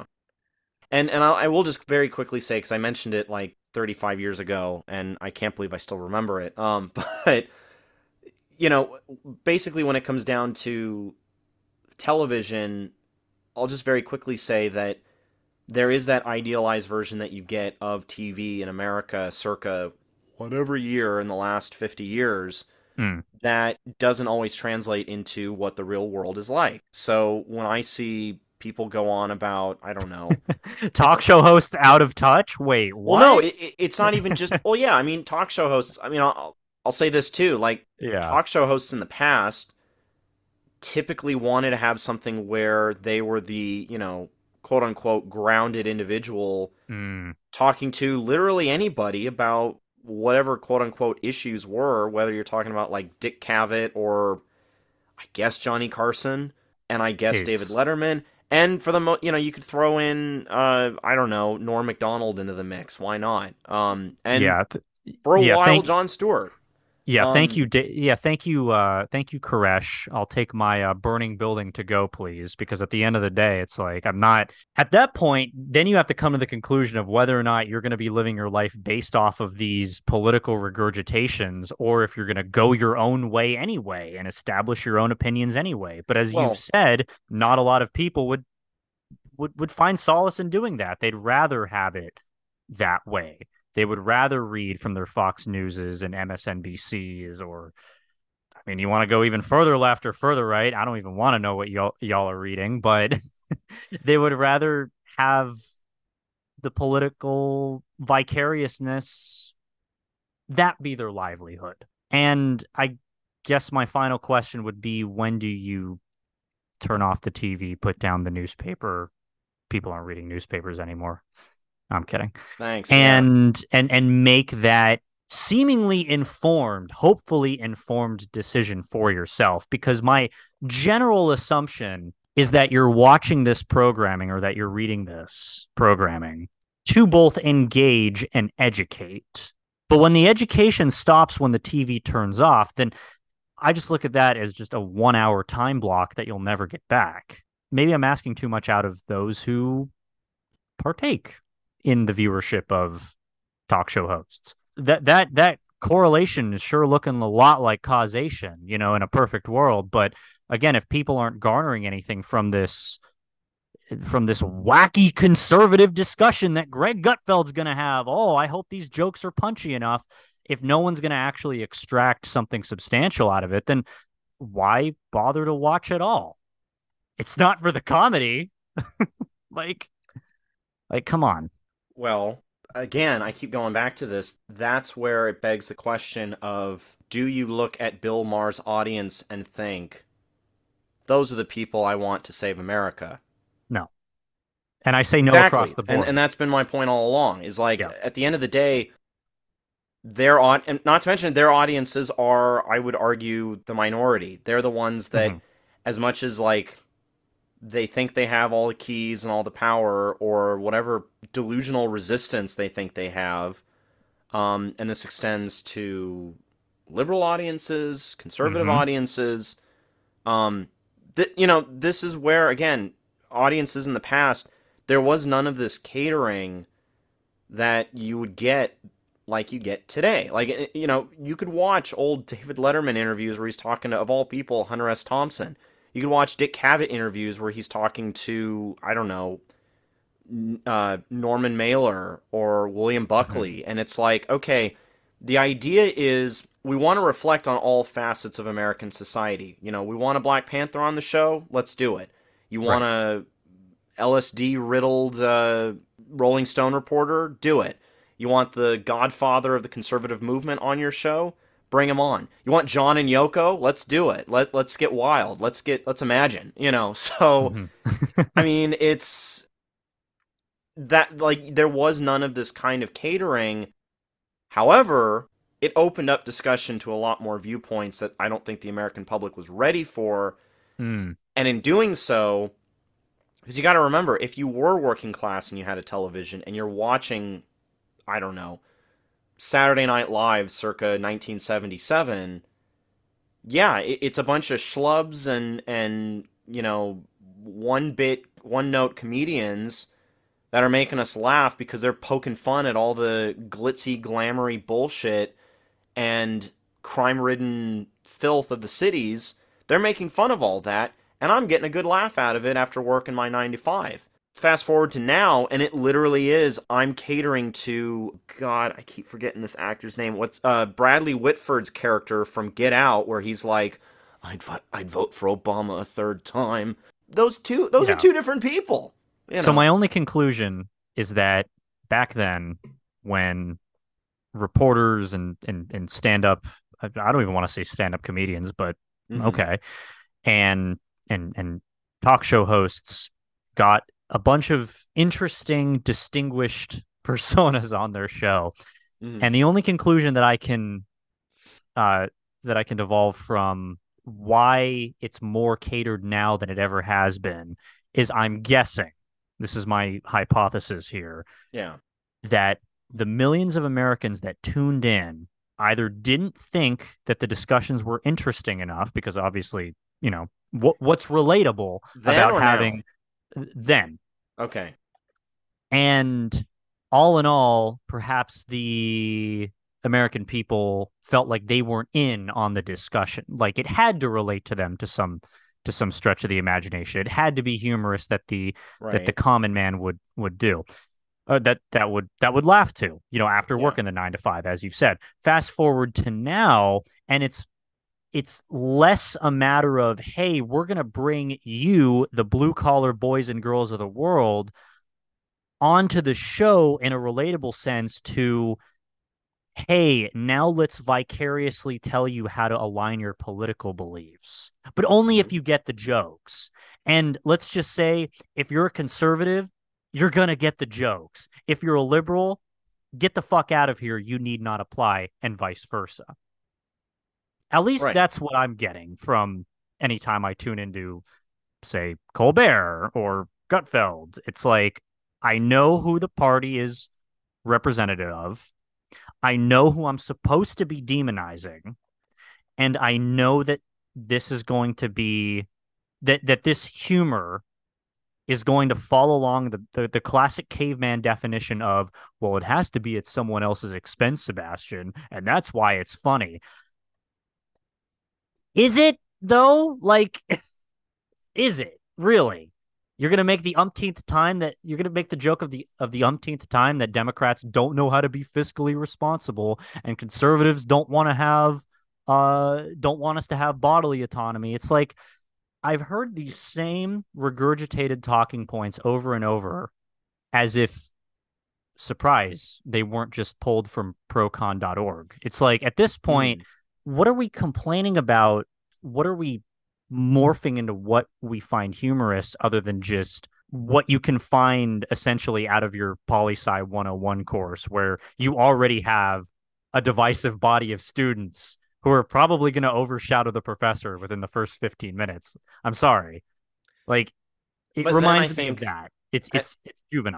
[SPEAKER 1] And and I'll, I will just very quickly say because I mentioned it like thirty-five years ago, and I can't believe I still remember it. Um, but you know, basically when it comes down to television, I'll just very quickly say that there is that idealized version that you get of T V in America circa whatever year in the last fifty years
[SPEAKER 2] Mm.
[SPEAKER 1] that doesn't always translate into what the real world is like. So when I see people go on about, I don't know,
[SPEAKER 2] Talk show hosts out of touch? Wait,
[SPEAKER 1] well, no,
[SPEAKER 2] what?
[SPEAKER 1] it, it, it's not even just. Well, yeah, I mean, talk show hosts. I mean, I'll I'll say this too. Like
[SPEAKER 2] Yeah.
[SPEAKER 1] talk show hosts in the past typically wanted to have something where they were the, you know, quote unquote grounded individual
[SPEAKER 2] Mm.
[SPEAKER 1] talking to literally anybody about whatever quote unquote issues were, whether you're talking about like Dick Cavett or I guess Johnny Carson and I guess David
[SPEAKER 2] It's
[SPEAKER 1] Letterman. And for the mo, you know, you could throw in uh I don't know, Norm Macdonald into the mix. Why not? Um and
[SPEAKER 2] yeah. Th-
[SPEAKER 1] for a
[SPEAKER 2] yeah,
[SPEAKER 1] while
[SPEAKER 2] thank
[SPEAKER 1] Jon Stewart.
[SPEAKER 2] Yeah, thank
[SPEAKER 1] Um
[SPEAKER 2] you. Da- yeah, thank you. Uh, thank you, Koresh. I'll take my uh, burning building to go, please, because at the end of the day, it's like I'm not at that point. Then you have to come to the conclusion of whether or not you're going to be living your life based off of these political regurgitations, or if you're going to go your own way anyway and establish your own opinions anyway. But as you've
[SPEAKER 1] well,
[SPEAKER 2] said, not a lot of people would would would find solace in doing that. They'd rather have it that way. They would rather read from their Fox Newses and M S N B Cs, or I mean, you want to go even further left or further right. I don't even want to know what y'all y'all are reading, but they would rather have the political vicariousness that be their livelihood. And I guess my final question would be, when do you turn off the T V, put down the newspaper? People aren't reading newspapers anymore. I'm kidding.
[SPEAKER 1] thanks. Yeah.
[SPEAKER 2] And and and make that seemingly informed, hopefully informed decision for yourself, because my general assumption is that you're watching this programming or that you're reading this programming to both engage and educate. But when the education stops when the T V turns off, then I just look at that as just a one hour time block that you'll never get back. Maybe I'm asking too much out of those who partake in the viewership of talk show hosts. That that that correlation is sure looking a lot like causation, you know, in a perfect world. But again, if people aren't garnering anything from this from this wacky conservative discussion that Greg Gutfeld's going to have, oh, I hope these jokes are punchy enough. If no one's going to actually extract something substantial out of it, then why bother to watch at all? It's not for the comedy. like, like, come on.
[SPEAKER 1] Well, again, I keep going back to this. That's where it begs the question of do you look at Bill Maher's audience and think those are the people I want to save America?
[SPEAKER 2] No. And I say no across
[SPEAKER 1] Exactly.
[SPEAKER 2] the
[SPEAKER 1] And and
[SPEAKER 2] board.
[SPEAKER 1] that's been my point all along. Is like
[SPEAKER 2] Yeah.
[SPEAKER 1] at the end of the day, their on and not to mention their audiences are, I would argue, the minority. They're the ones that
[SPEAKER 2] Mm-hmm.
[SPEAKER 1] as much as like they think they have all the keys and all the power or whatever delusional resistance they think they have, Um, and this extends to liberal audiences, conservative
[SPEAKER 2] Mm-hmm.
[SPEAKER 1] audiences. Um, th- you know, this is where, again, audiences in the past, there was none of this catering that you would get like you get today. Like, eh, you know, you could watch old David Letterman interviews where he's talking to, of all people, Hunter S. Thompson. You could watch Dick Cavett interviews where he's talking to, I don't know, uh, Norman Mailer or William
[SPEAKER 2] Mm-hmm.
[SPEAKER 1] Buckley. And it's like, okay, the idea is we want to reflect on all facets of American society. You know, we want a Black Panther on the show, let's do it. You want
[SPEAKER 2] Right.
[SPEAKER 1] a L S D riddled uh, Rolling Stone reporter, do it. You want the godfather of the conservative movement on your show, bring him on. You want John and Yoko, let's do it. Let let's get wild. Let's get let's imagine, you know. So
[SPEAKER 2] Mm-hmm.
[SPEAKER 1] I mean, it's that like there was none of this kind of catering. However, it opened up discussion to a lot more viewpoints that I don't think the American public was ready for.
[SPEAKER 2] Mm.
[SPEAKER 1] And in doing so, because you got to remember, if you were working class and you had a television and you're watching, I don't know, Saturday Night Live circa nineteen seventy-seven, yeah, it, it's a bunch of schlubs and and you know one bit one note comedians that are making us laugh because they're poking fun at all the glitzy, glamoury bullshit and crime-ridden filth of the cities. They're making fun of all that, and I'm getting a good laugh out of it after working my nine to five. Fast forward to now, and it literally is I'm catering to God. I keep forgetting this actor's name. What's uh, Bradley Whitford's character from Get Out, where he's like, "I'd I'd vote for Obama a third time." Those two, those are
[SPEAKER 2] Yeah.
[SPEAKER 1] two different people. You
[SPEAKER 2] So
[SPEAKER 1] know.
[SPEAKER 2] my only conclusion is that back then, when reporters and and and stand up, I don't even want to say stand up comedians, but
[SPEAKER 1] Mm-hmm.
[SPEAKER 2] okay, and and and talk show hosts got a bunch of interesting, distinguished personas on their show,
[SPEAKER 1] Mm-hmm.
[SPEAKER 2] and the only conclusion that I can uh that I can devolve from why it's more catered now than it ever has been is I'm guessing, this is my hypothesis here,
[SPEAKER 1] Yeah.
[SPEAKER 2] that the millions of Americans that tuned in either didn't think that the discussions were interesting enough because obviously, you know, what what's relatable
[SPEAKER 1] Then
[SPEAKER 2] about
[SPEAKER 1] or now?
[SPEAKER 2] having then,
[SPEAKER 1] Okay.
[SPEAKER 2] and all in all, perhaps the American people felt like they weren't in on the discussion. Like it had to relate to them to some to some stretch of the imagination. It had to be humorous that the that the
[SPEAKER 1] Right.
[SPEAKER 2] common man would would do. Uh, that that would that would laugh to, you know, after
[SPEAKER 1] Yeah.
[SPEAKER 2] working the nine to five, as you've said. Fast forward to now, and it's it's less a matter of, hey, we're gonna bring you, the blue collar boys and girls of the world, onto the show in a relatable sense to, hey, now let's vicariously tell you how to align your political beliefs, but only
[SPEAKER 1] Mm-hmm.
[SPEAKER 2] if you get the jokes. And let's just say, if you're a conservative, you're going to get the jokes. If you're a liberal, get the fuck out of here. You need not apply, and vice versa. At least
[SPEAKER 1] Right.
[SPEAKER 2] that's what I'm getting from anytime I tune into, say, Colbert or Gutfeld. It's like, I know who the party is representative of. I know who I'm supposed to be demonizing, and I know that this is going to be that that this humor is going to fall along the, the the classic caveman definition of, well, it has to be at someone else's expense, Sebastian, and that's why it's funny. Is it though? Like, is it really? You're gonna make the umpteenth time that you're gonna make the joke of the of the umpteenth time that Democrats don't know how to be fiscally responsible and conservatives don't want to have uh don't want us to have bodily autonomy. It's like I've heard these same regurgitated talking points over and over as if, surprise, they weren't just pulled from procon dot org. It's like at this point,
[SPEAKER 1] Mm.
[SPEAKER 2] what are we complaining about? What are we morphing into what we find humorous other than just what you can find essentially out of your poli sci one oh one course, where you already have a divisive body of students who are probably going to overshadow the professor within the first fifteen minutes. I'm sorry. Like, it
[SPEAKER 1] But then I
[SPEAKER 2] reminds me of
[SPEAKER 1] think
[SPEAKER 2] that. It's
[SPEAKER 1] I,
[SPEAKER 2] it's it's juvenile.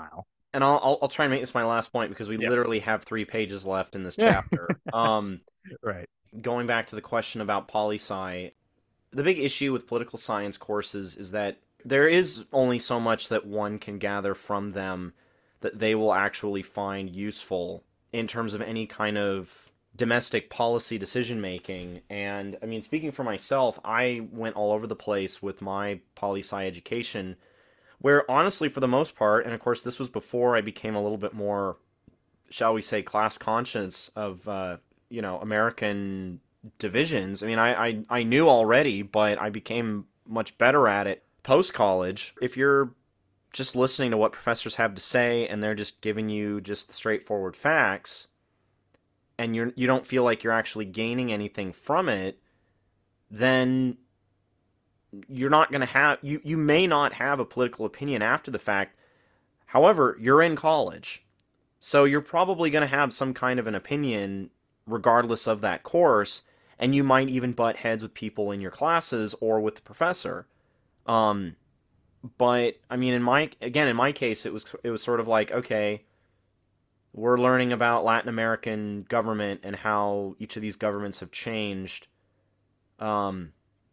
[SPEAKER 1] and I'll, I'll I'll try and make this my last point because we
[SPEAKER 2] Yeah.
[SPEAKER 1] literally have three pages left in this chapter. Um,
[SPEAKER 2] Right.
[SPEAKER 1] going back to the question about poli sci, the big issue with political science courses is that there is only so much that one can gather from them that they will actually find useful in terms of any kind of domestic policy decision making. And I mean, speaking for myself, I went all over the place with my poli sci education, where honestly, for the most part, and of course, this was before I became a little bit more, shall we say, class conscious of, uh, you know, American divisions. I mean, I, I, I knew already, but I became much better at it post college. If you're just listening to what professors have to say and they're just giving you just the straightforward facts, and you're you don't feel like you're actually gaining anything from it, then you're not going to have you you may not have a political opinion after the fact. However, you're in college. So you're probably going to have some kind of an opinion regardless of that course, and you might even butt heads with people in your classes or with the professor. Um, but I mean, in my again, in my case, it was it was sort of like, okay, we're learning about Latin American government and how each of these governments have changed. Um,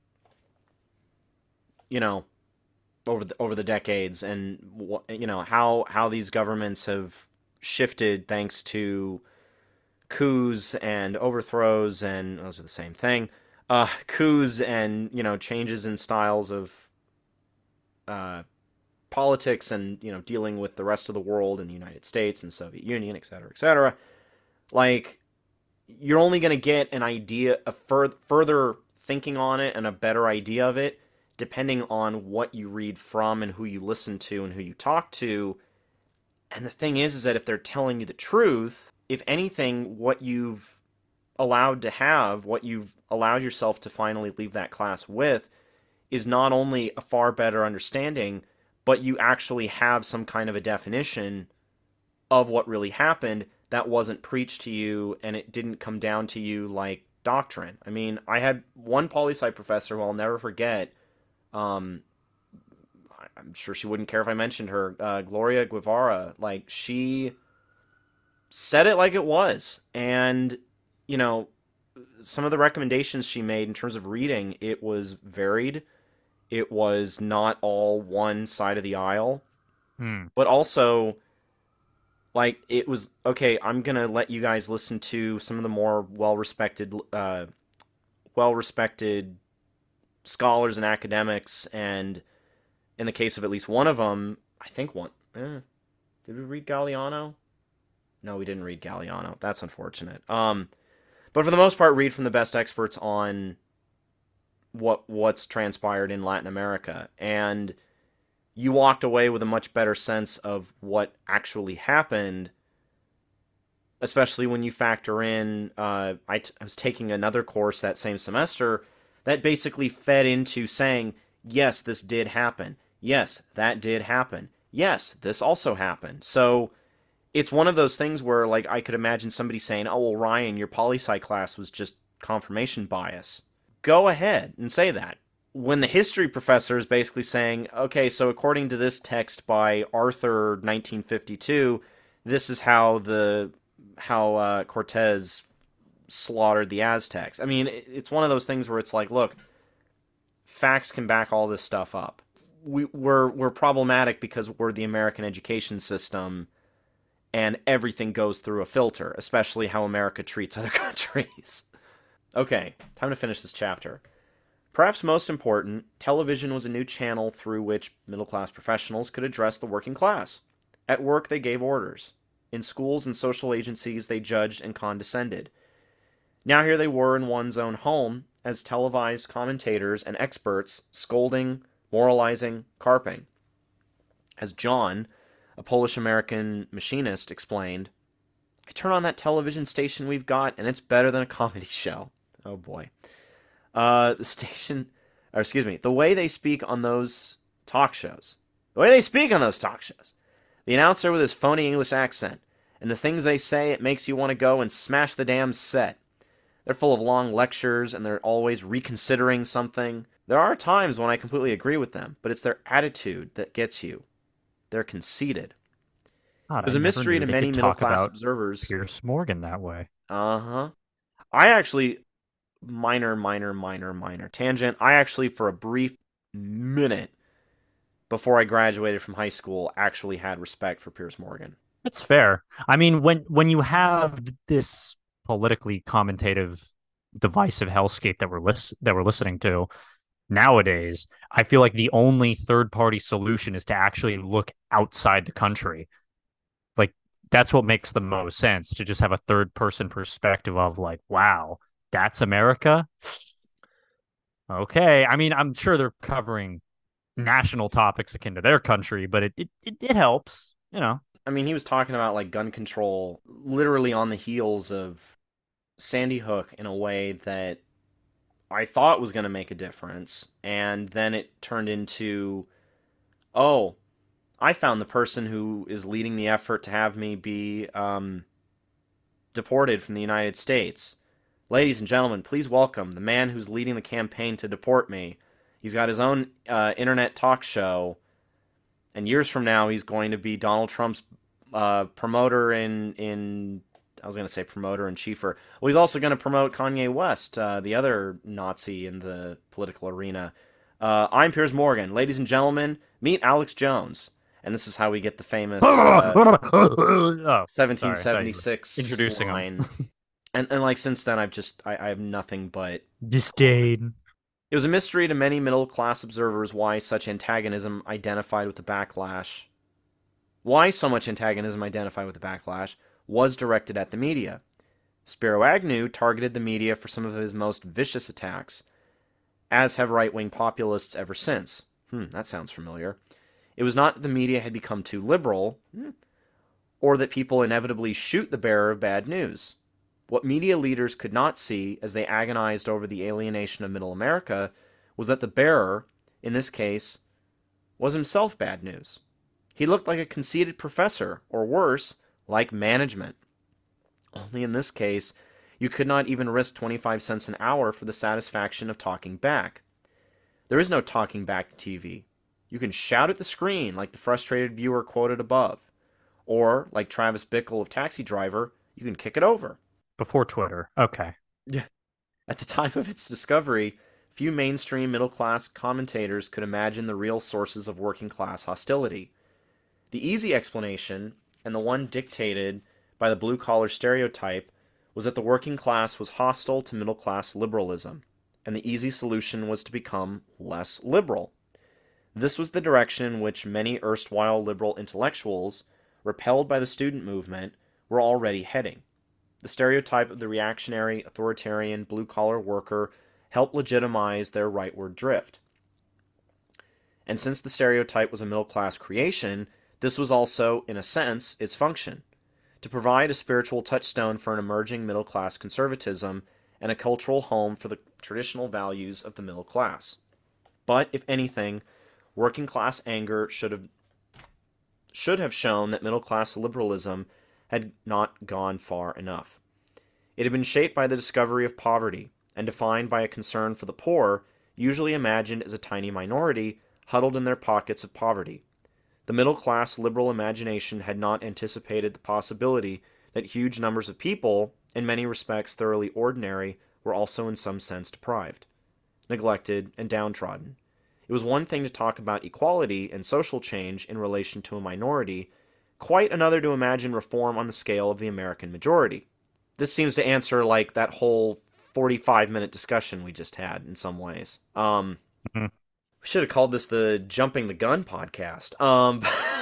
[SPEAKER 1] you know, over the over the decades, and you know how how these governments have shifted thanks to coups and overthrows, and those are the same thing. Uh, coups and you know changes in styles of uh, politics, and you know dealing with the rest of the world and the United States and the Soviet Union, et cetera, et cetera. Like you're only going to get an idea, a fur- further thinking on it, and a better idea of it, depending on what you read from and who you listen to and who you talk to. And the thing is, is that if they're telling you the truth, if anything, what you've allowed to have, what you've allowed yourself to finally leave that class with, is not only a far better understanding, but you actually have some kind of a definition of what really happened that wasn't preached to you, and it didn't come down to you like doctrine. I mean, I had one poli sci professor who I'll never forget. Um, I'm sure she wouldn't care if I mentioned her, uh, Gloria Guevara. Like, she said it like it was. And, you know, some of the recommendations she made in terms of reading, it was varied. It was not all one side of the aisle,
[SPEAKER 2] Hmm.
[SPEAKER 1] but also, like, it was okay. I'm gonna let you guys listen to some of the more well-respected, uh, well-respected scholars and academics, and in the case of at least one of them, I think one. Eh, did we read Galliano? No, we didn't read Galliano. That's unfortunate. Um, but for the most part, read from the best experts on what what's transpired in Latin America, and you walked away with a much better sense of what actually happened, especially when you factor in. Uh, I, t- I was taking another course that same semester that basically fed into saying, yes, this did happen. Yes, that did happen. Yes, this also happened. So it's one of those things where, like, I could imagine somebody saying, oh, well, Ryan, your poli sci class was just confirmation bias. Go ahead and say that. When the history professor is basically saying, okay, so according to this text by Arthur nineteen fifty-two, this is how the how uh, Cortez slaughtered the Aztecs. I mean, it's one of those things where it's like, look, facts can back all this stuff up. We, we're we're problematic because we're the American education system, and everything goes through a filter, especially how America treats other countries. Okay, time to finish this chapter. Perhaps most important, television was a new channel through which middle class professionals could address the working class. At work, they gave orders. In schools and social agencies, they judged and condescended. Now here they were in one's own home as televised commentators and experts, scolding, moralizing, carping. As John, a Polish American machinist, explained, I turn on that television station we've got, and it's better than a comedy show. Oh boy. Uh, the station, or excuse me, the way they speak on those talk shows. The way they speak on those talk shows. The announcer with his phony English accent. And the things they say, it makes you want to go and smash the damn set. They're full of long lectures, and they're always reconsidering something. There are times when I completely agree with them, but it's their attitude that gets you. They're conceited.
[SPEAKER 2] God,
[SPEAKER 1] It was
[SPEAKER 2] I
[SPEAKER 1] a
[SPEAKER 2] never
[SPEAKER 1] mystery
[SPEAKER 2] knew
[SPEAKER 1] to
[SPEAKER 2] they
[SPEAKER 1] many
[SPEAKER 2] could
[SPEAKER 1] middle
[SPEAKER 2] talk
[SPEAKER 1] class
[SPEAKER 2] about
[SPEAKER 1] observers.
[SPEAKER 2] Pierce Morgan that way.
[SPEAKER 1] Uh-huh. I actually minor, minor, minor, minor tangent. I actually, for a brief minute before I graduated from high school, actually had respect for Piers Morgan.
[SPEAKER 2] That's fair. I mean, when when you have this politically commentative, divisive hellscape that we're lis- that we're listening to nowadays, I feel like the only third party solution is to actually look outside the country. Like that's what makes the most sense to just have a third person perspective of like, wow, that's America. Okay. I mean, I'm sure they're covering national topics akin to their country, but it it, it, it helps, you know.
[SPEAKER 1] I mean, he was talking about like gun control literally on the heels of Sandy Hook in a way that I thought was going to make a difference. And then it turned into, oh, I found the person who is leading the effort to have me be um, deported from the United States. Ladies and gentlemen, please welcome the man who's leading the campaign to deport me. He's got his own uh, internet talk show, and years from now, he's going to be Donald Trump's uh, promoter in in. I was going to say promoter and chiefer. Well, he's also going to promote Kanye West, uh, the other Nazi in the political arena. Uh, I'm Piers Morgan. Ladies and gentlemen, meet Alex Jones. And this is how we get the famous uh,
[SPEAKER 2] Oh, sorry, I thought you were
[SPEAKER 1] seventeen seventy-six
[SPEAKER 2] introducing him.
[SPEAKER 1] line. And, and like since then, I've just I, I have nothing but
[SPEAKER 2] Disdain.
[SPEAKER 1] it was a mystery to many middle class observers why such antagonism identified with the backlash. Why so much antagonism identified with the backlash was directed at the media. Spiro Agnew targeted the media for some of his most vicious attacks, as have right-wing populists ever since. Hmm, that sounds familiar. It was not that the media had become too liberal, or that people inevitably shoot the bearer of bad news. What media leaders could not see as they agonized over the alienation of middle America was that the bearer, in this case, was himself bad news. He looked like a conceited professor, or worse, like management. Only in this case, you could not even risk twenty-five cents an hour for the satisfaction of talking back. There is no talking back to T V. You can shout at the screen like the frustrated viewer quoted above. Or, like Travis Bickle of Taxi Driver, you can kick it over.
[SPEAKER 2] Before Twitter. Okay.
[SPEAKER 1] Yeah. At the time of its discovery, few mainstream middle-class commentators could imagine the real sources of working-class hostility. The easy explanation, and the one dictated by the blue-collar stereotype, was that the working class was hostile to middle-class liberalism, and the easy solution was to become less liberal. This was the direction in which many erstwhile liberal intellectuals, repelled by the student movement, were already heading. The stereotype of the reactionary, authoritarian, blue-collar worker helped legitimize their rightward drift. And since the stereotype was a middle-class creation, this was also, in a sense, its function, to provide a spiritual touchstone for an emerging middle-class conservatism and a cultural home for the traditional values of the middle class. But, if anything, working-class anger should have should have shown that middle-class liberalism had not gone far enough. It had been shaped by the discovery of poverty, and defined by a concern for the poor, usually imagined as a tiny minority huddled in their pockets of poverty. The middle-class liberal imagination had not anticipated the possibility that huge numbers of people, in many respects thoroughly ordinary, were also in some sense deprived, neglected, and downtrodden. It was one thing to talk about equality and social change in relation to a minority, quite another to imagine reform on the scale of the American majority. This seems to answer, like, that whole forty-five minute discussion we just had in some ways. Um,
[SPEAKER 2] mm-hmm.
[SPEAKER 1] We should have called this the Jumping the Gun podcast. Um,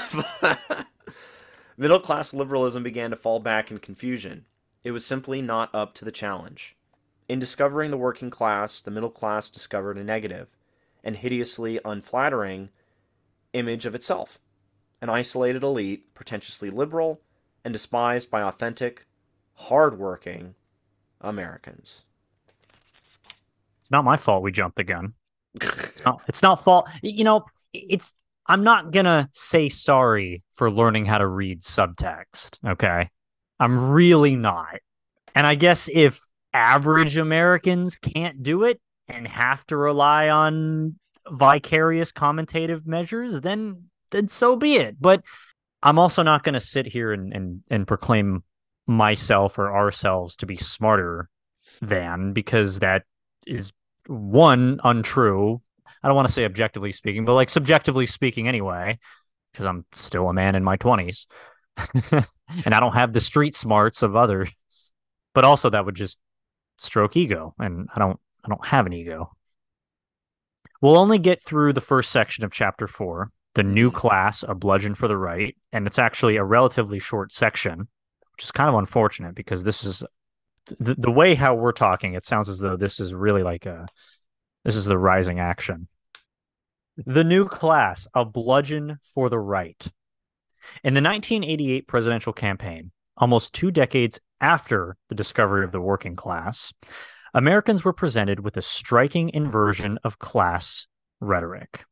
[SPEAKER 1] middle-class liberalism began to fall back in confusion. It was simply not up to the challenge. In discovering the working class, the middle class discovered a negative, and hideously unflattering, image of itself. An isolated elite, pretentiously liberal, and despised by authentic, hard-working Americans.
[SPEAKER 2] It's not my fault we jumped the gun. It's not, it's not fault. You know, it's, I'm not gonna say sorry for learning how to read subtext. Okay. I'm really not. And I guess if average Americans can't do it and have to rely on vicarious commentative measures, then, then so be it. But I'm also not going to sit here and, and and proclaim myself or ourselves to be smarter than, because that is one untrue. I don't want to say objectively speaking, but like subjectively speaking anyway, because I'm still a man in my twenties and I don't have the street smarts of others. But also that would just stroke ego, and I don't I don't have an ego. We'll only get through the first section of chapter four, the new
[SPEAKER 1] Hmm.
[SPEAKER 2] class, a bludgeon for the right, and it's actually a relatively short section, which is kind of unfortunate because this is the, the way how we're talking. It sounds as though this is really like a this is the rising action. The new class, a bludgeon for the right. In the nineteen eighty-eight presidential campaign, almost two decades after the discovery of the working class, Americans were presented with a striking inversion of class rhetoric.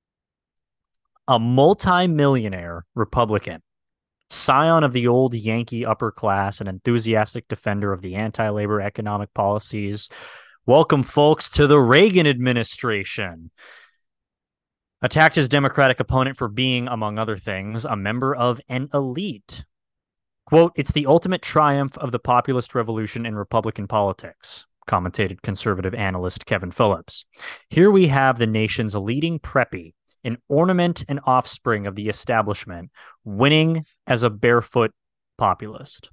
[SPEAKER 2] A multi-millionaire Republican, scion of the old Yankee upper class, an enthusiastic defender of the anti-labor economic policies. Welcome, folks, to the Reagan administration. Attacked his Democratic opponent for being, among other things, a member of an elite. Quote, it's the ultimate triumph of the populist revolution in Republican politics, commentated conservative analyst Kevin Phillips. Here we have the nation's leading preppy, an ornament and offspring of the establishment, winning as a barefoot populist.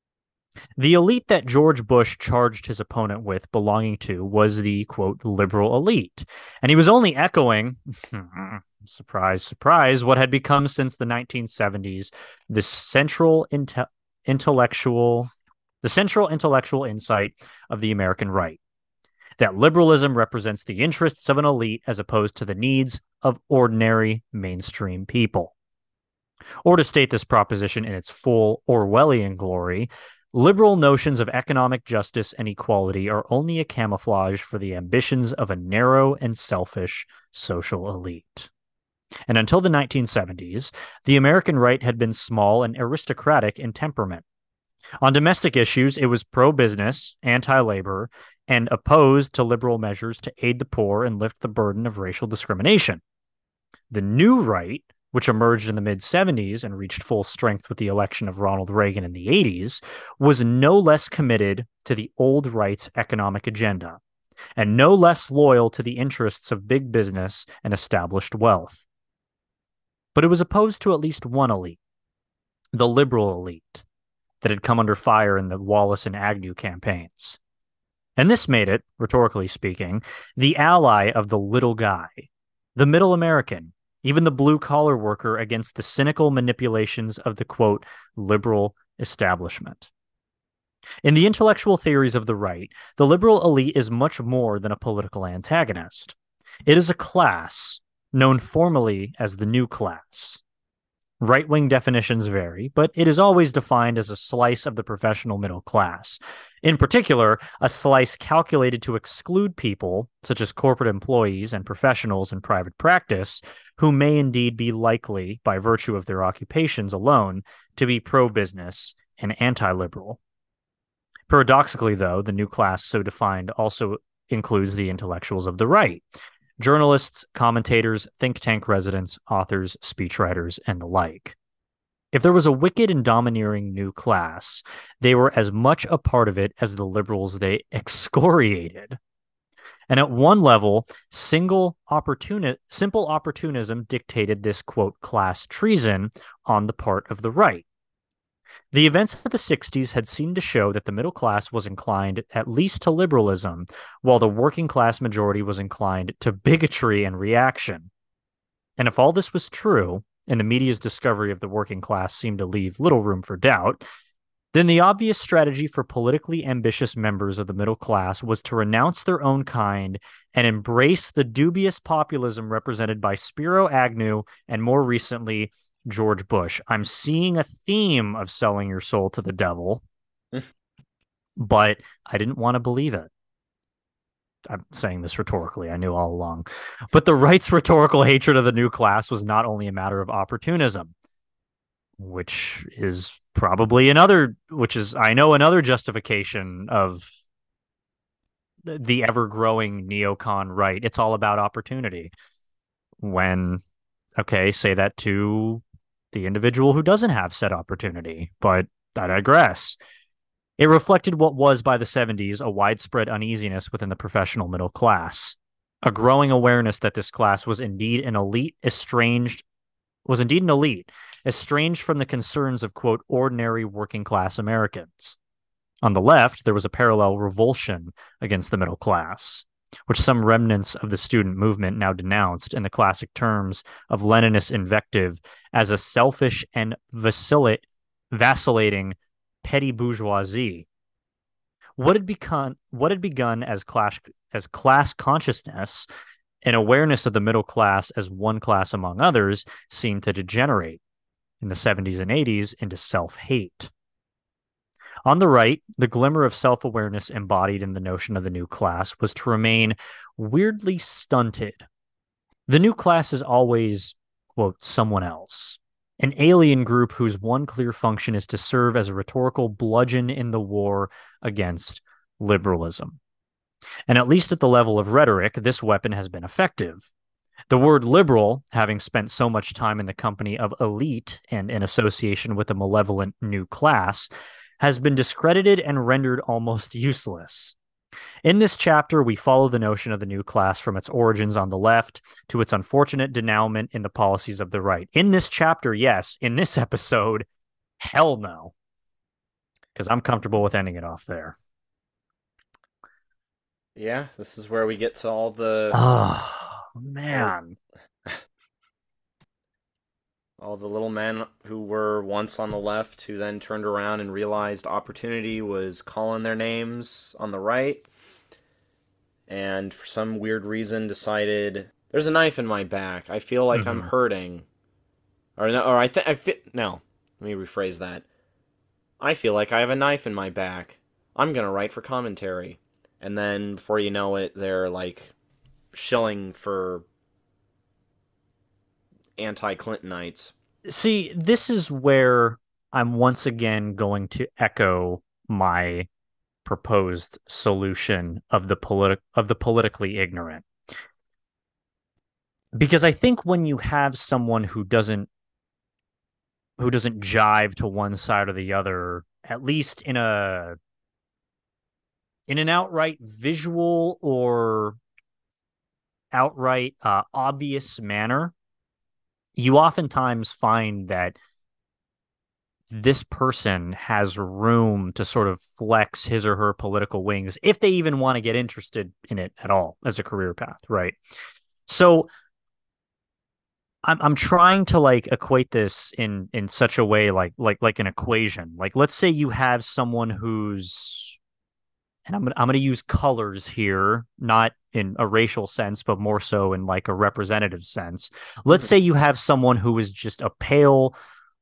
[SPEAKER 2] The elite that George Bush charged his opponent with belonging to was the, quote, liberal elite. And he was only echoing, surprise, surprise, what had become since the nineteen seventies the central inte- intellectual, the central intellectual insight of the American right. That liberalism represents the interests of an elite as opposed to the needs of ordinary mainstream people. Or to state this proposition in its full Orwellian glory, liberal notions of economic justice and equality are only a camouflage for the ambitions of a narrow and selfish social elite. And until the nineteen seventies, the American right had been small and aristocratic in temperament. On domestic issues, it was pro-business, anti-labor, and opposed to liberal measures to aid the poor and lift the burden of racial discrimination. The new right, which emerged in the mid seventies and reached full strength with the election of Ronald Reagan in the eighties, was no less committed to the old right's economic agenda and no less loyal to the interests of big business and established wealth. But it was opposed to at least one elite, the liberal elite, that had come under fire in the Wallace and Agnew campaigns. And this made it, rhetorically speaking, the ally of the little guy, the middle American, even the blue-collar worker against the cynical manipulations of the, quote, liberal establishment. In the intellectual theories of the right, the liberal elite is much more than a political antagonist. It is a class known formally as the new class. Right-wing definitions vary, but it is always defined as a slice of the professional middle class. In particular, a slice calculated to exclude people, such as corporate employees and professionals in private practice, who may indeed be likely, by virtue of their occupations alone, to be pro-business and anti-liberal. Paradoxically, though, the new class so defined also includes the intellectuals of the right. Journalists, commentators, think tank residents, authors, speechwriters, and the like. If there was a wicked and domineering new class, they were as much a part of it as the liberals they excoriated. And at one level, single opportuni- simple opportunism dictated this, quote, class treason on the part of the right. The events of the sixties had seemed to show that the middle class was inclined at least to liberalism, while the working class majority was inclined to bigotry and reaction. And if all this was true, and the media's discovery of the working class seemed to leave little room for doubt, then the obvious strategy for politically ambitious members of the middle class was to renounce their own kind and embrace the dubious populism represented by Spiro Agnew and, more recently, George Bush. I'm seeing a theme of selling your soul to the devil, but I didn't want to believe it. I'm saying this rhetorically. I knew all along. But the right's rhetorical hatred of the new class was not only a matter of opportunism, which is probably another, which is, I know, another justification of the ever-growing neocon right. It's all about opportunity. When, okay, say that to the individual who doesn't have said opportunity. But I digress. It reflected what was by the seventies a widespread uneasiness within the professional middle class, a growing awareness that this class was indeed an elite, estranged, was indeed an elite, estranged from the concerns of, quote, ordinary working class Americans. On the left, there was a parallel revulsion against the middle class, which some remnants of the student movement now denounced in the classic terms of Leninist invective as a selfish and vacillate, vacillating petty bourgeoisie. What had begun, what had begun as class, as class consciousness and awareness of the middle class as one class among others seemed to degenerate in the seventies and eighties into self-hate. On the right, the glimmer of self-awareness embodied in the notion of the new class was to remain weirdly stunted. The new class is always, quote, someone else, an alien group whose one clear function is to serve as a rhetorical bludgeon in the war against liberalism. And at least at the level of rhetoric, this weapon has been effective. The word liberal, having spent so much time in the company of elite and in association with a malevolent new class, has been discredited and rendered almost useless. In this chapter, we follow the notion of the new class from its origins on the left to its unfortunate denouement in the policies of the right. In this chapter, yes. In this episode, hell no. Because I'm comfortable with ending it off there.
[SPEAKER 1] Yeah, this is where we get to all the
[SPEAKER 2] Oh,
[SPEAKER 1] all,
[SPEAKER 2] man.
[SPEAKER 1] all the little men who were once on the left who then turned around and realized opportunity was calling their names on the right, and for some weird reason decided there's a knife in my back. I feel like I'm
[SPEAKER 2] Mm-hmm.
[SPEAKER 1] hurting. Or no, or I think I fit no. Let me rephrase that. I feel like I have a knife in my back. I'm going to write for commentary. And then before you know it, they're like shilling for anti-Clintonites.
[SPEAKER 2] See, this is where I'm once again going to echo my proposed solution of the politic of the politically ignorant. Because I think when you have someone who doesn't who doesn't jive to one side or the other, at least in a in an outright visual or outright uh, obvious manner, you oftentimes find that this person has room to sort of flex his or her political wings if they even want to get interested in it at all as a career path, right? So I'm I'm trying to like equate this in in such a way like like like an equation. Like let's say you have someone who's, and I'm I'm going to use colors here, not in a racial sense, but more so in like a representative sense. Let's say you have someone who is just a pale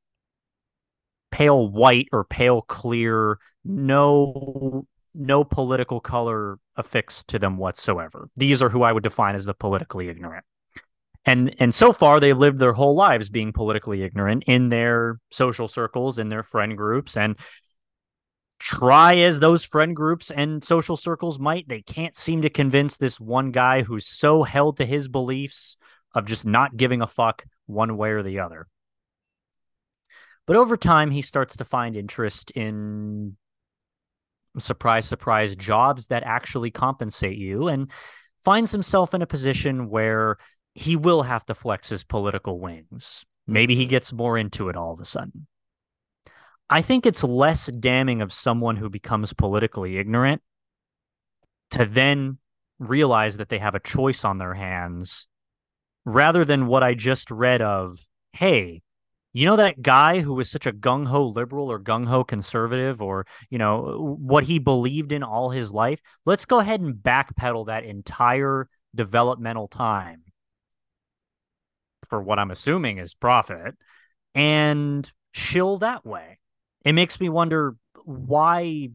[SPEAKER 2] pale white or pale clear, no no political color affixed to them whatsoever. These are who I would define as the politically ignorant. And and so far they lived their whole lives being politically ignorant in their social circles, in their friend groups, and try as those friend groups and social circles might, they can't seem to convince this one guy who's so held to his beliefs of just not giving a fuck one way or the other. But over time, he starts to find interest in, surprise, surprise, jobs that actually compensate you, and finds himself in a position where he will have to flex his political wings. Maybe he gets more into it all of a sudden. I think it's less damning of someone who becomes politically ignorant to then realize that they have a choice on their hands rather than what I just read of, hey, you know that guy who was such a gung-ho liberal or gung-ho conservative, or, you know, what he believed in all his life? Let's go ahead and backpedal that entire developmental time for what I'm assuming is profit and shill that way. It makes me wonder why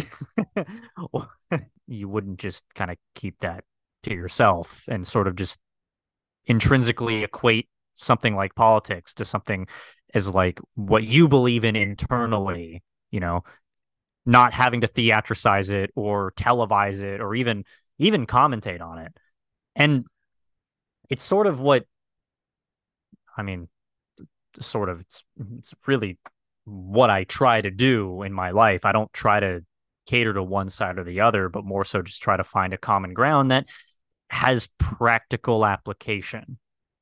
[SPEAKER 2] you wouldn't just kind of keep that to yourself and sort of just intrinsically equate something like politics to something as like what you believe in internally, you know, not having to theatricize it or televise it or even even commentate on it. And it's sort of what, I mean, sort of it's it's really what I try to do in my life. I don't try to cater to one side or the other, but more so just try to find a common ground that has practical application.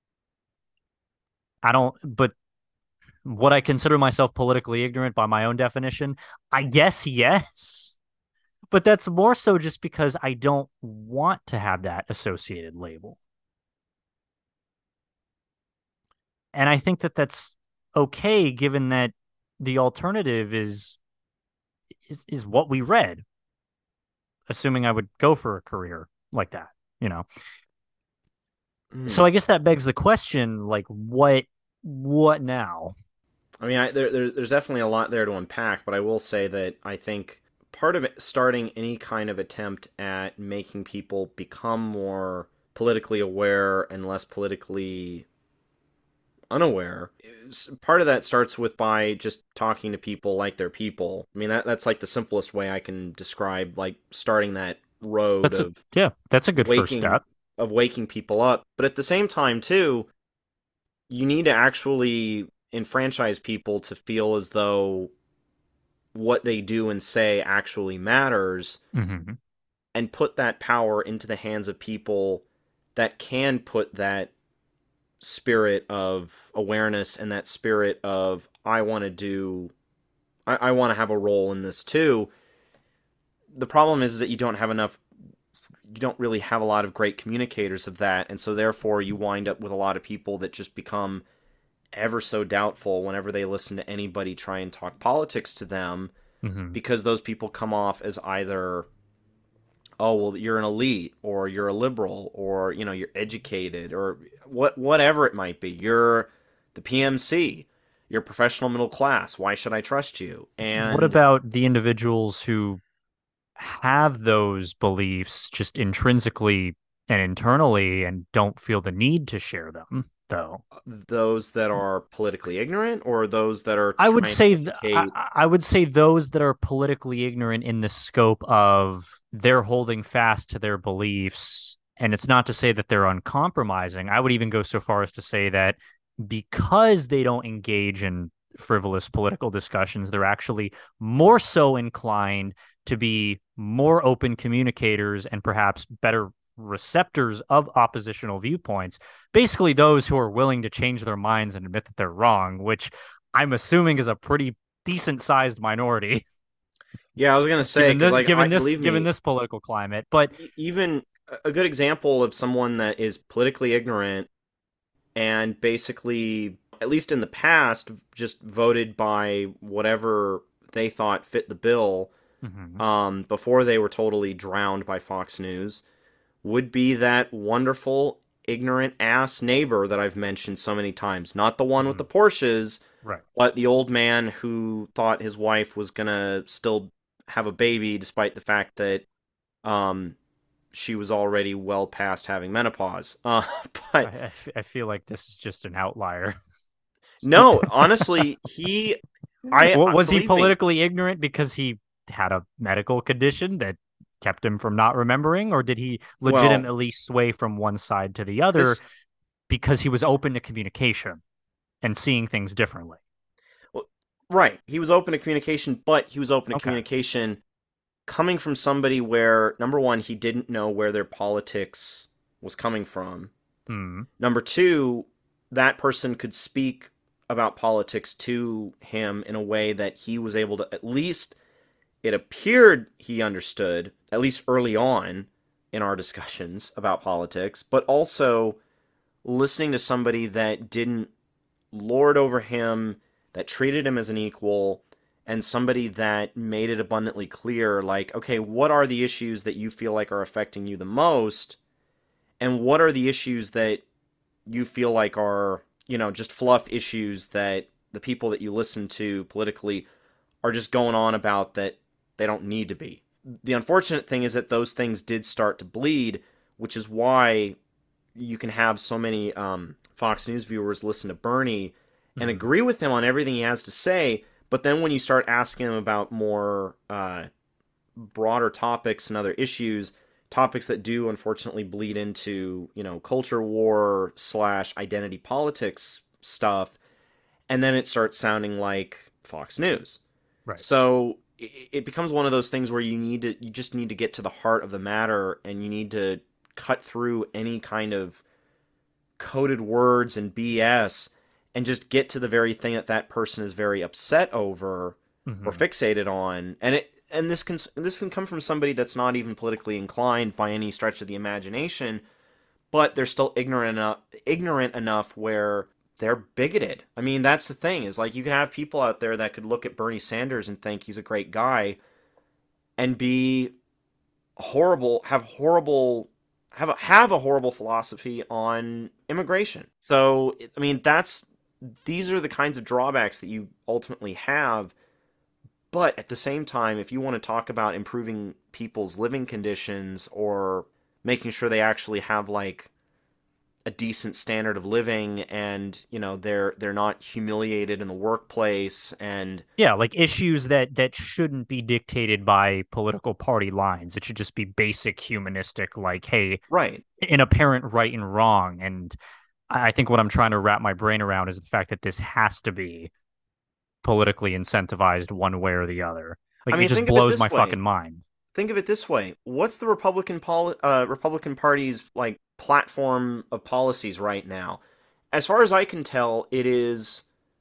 [SPEAKER 2] I don't, but would I consider myself politically ignorant by my own definition? I guess yes. But that's more so just because I don't want to have that associated label. And I think that that's okay given that the alternative is is is what we read, assuming I would go for a career like that, you know. So
[SPEAKER 1] Hmm.
[SPEAKER 2] I guess that begs the question, like what what now?
[SPEAKER 1] I mean, I, there, there, there's definitely a lot there to unpack, but I will say that I think part of it, starting any kind of attempt at making people become more politically aware and less politically unaware, is- part of that starts with by just talking to people like they're people. I mean, that that's like the simplest way I can describe like starting that road
[SPEAKER 2] That's a
[SPEAKER 1] of
[SPEAKER 2] yeah, that's a good first
[SPEAKER 1] waking
[SPEAKER 2] step.
[SPEAKER 1] of waking people up. But at the same time, too, you need to actually enfranchise people to feel as though what they do and say actually matters,
[SPEAKER 2] Mm-hmm.
[SPEAKER 1] and put that power into the hands of people that can put that spirit of awareness and that spirit of I want to do I, I want to have a role in this too. The problem is, is that you don't have enough you don't really have a lot of great communicators of that, and so therefore you wind up with a lot of people that just become ever so doubtful whenever they listen to anybody try and talk politics to them,
[SPEAKER 2] Mm-hmm.
[SPEAKER 1] because those people come off as either, oh well, you're an elite, or you're a liberal, or you know you're educated, or what whatever it might be, you're the P M C, you're professional middle class, why should I trust you?
[SPEAKER 2] What
[SPEAKER 1] And
[SPEAKER 2] about the individuals who have those beliefs just intrinsically and internally and don't feel the need to share them, though?
[SPEAKER 1] those that are politically ignorant, or those that are
[SPEAKER 2] I would
[SPEAKER 1] trying to
[SPEAKER 2] say th-
[SPEAKER 1] educate.
[SPEAKER 2] I, I would say those that are politically ignorant in the scope of they're holding fast to their beliefs, and it's not to say that they're uncompromising. I would even go so far as to say that because they don't engage in frivolous political discussions, they're actually more so inclined to be more open communicators and perhaps better receptors of oppositional viewpoints. Basically, those who are willing to change their minds and admit that they're wrong, which I'm assuming is a pretty decent sized minority
[SPEAKER 1] Yeah, I was gonna say,
[SPEAKER 2] given
[SPEAKER 1] because
[SPEAKER 2] this
[SPEAKER 1] like I
[SPEAKER 2] given this
[SPEAKER 1] believe
[SPEAKER 2] given
[SPEAKER 1] me,
[SPEAKER 2] this political climate. But
[SPEAKER 1] e- even a good example of someone that is politically ignorant and basically, at least in the past, just voted by whatever they thought fit the bill,
[SPEAKER 2] mhm,
[SPEAKER 1] um, before they were totally drowned by Fox News, would be that wonderful, ignorant ass neighbor that I've mentioned so many times. Not the one with the
[SPEAKER 2] mhm,
[SPEAKER 1] Porsches,
[SPEAKER 2] right.
[SPEAKER 1] but the old man who thought his wife was gonna still have a baby despite the fact that um, she was already well past having menopause. Uh,
[SPEAKER 2] I,
[SPEAKER 1] but
[SPEAKER 2] I, f- I feel like this is just an outlier.
[SPEAKER 1] no, honestly, he, I,
[SPEAKER 2] What
[SPEAKER 1] I
[SPEAKER 2] was he
[SPEAKER 1] believe me.
[SPEAKER 2] politically ignorant because he had a medical condition that kept him from not remembering, or did he
[SPEAKER 1] Well,
[SPEAKER 2] legitimately sway from one side to the other
[SPEAKER 1] this,
[SPEAKER 2] because he was open to communication and seeing things differently?
[SPEAKER 1] well, right. He was open to communication, but he was open to
[SPEAKER 2] Okay.
[SPEAKER 1] communication coming from somebody where, number one, he didn't know where their politics was coming from.
[SPEAKER 2] Hmm.
[SPEAKER 1] Number two, that person could speak about politics to him in a way that he was able to, at least it appeared he understood, at least early on in our discussions about politics, but also listening to somebody that didn't lord over him, that treated him as an equal, and somebody that made it abundantly clear, like, okay, what are the issues that you feel like are affecting you the most? And what are the issues that you feel like are, you know, just fluff issues that the people that you listen to politically are just going on about that they don't need to be? The unfortunate thing is that those things did start to bleed, which is why you can have so many um, Fox News viewers listen to Bernie and
[SPEAKER 2] Hmm.
[SPEAKER 1] agree with him on everything he has to say, but then when you start asking him about more uh, broader topics and other issues, topics that do unfortunately bleed into, you know, culture war slash identity politics stuff, and then it starts sounding like Fox News.
[SPEAKER 2] Right.
[SPEAKER 1] So it, it becomes one of those things where you need to you just need to get to the heart of the matter, and you need to cut through any kind of coded words and B S, and just get to the very thing that that person is very upset over or
[SPEAKER 2] Hmm.
[SPEAKER 1] fixated on. And it and this can this can come from somebody that's not even politically inclined by any stretch of the imagination, but they're still ignorant enough, ignorant enough where they're bigoted. I mean, that's the thing, is like you can have people out there that could look at Bernie Sanders and think he's a great guy and be horrible, have horrible have a, have a horrible philosophy on immigration. So, I mean, that's these are the kinds of drawbacks that you ultimately have. But at the same time, if you want to talk about improving people's living conditions or making sure they actually have like a decent standard of living, and you know they're they're not humiliated in the workplace, and
[SPEAKER 2] Yeah, like issues that that shouldn't be dictated by political party lines. It should just be basic humanistic, like, hey,
[SPEAKER 1] right.
[SPEAKER 2] an apparent right and wrong. And I think what I'm trying to wrap my brain around is the fact that this has to be politically incentivized one way or the other.
[SPEAKER 1] I
[SPEAKER 2] Like it
[SPEAKER 1] mean,
[SPEAKER 2] just
[SPEAKER 1] think of it
[SPEAKER 2] blows my
[SPEAKER 1] this way.
[SPEAKER 2] fucking mind.
[SPEAKER 1] Think of it this way. What's the Republican poli- uh, Republican Party's like platform of policies right now? As far as I can tell, it is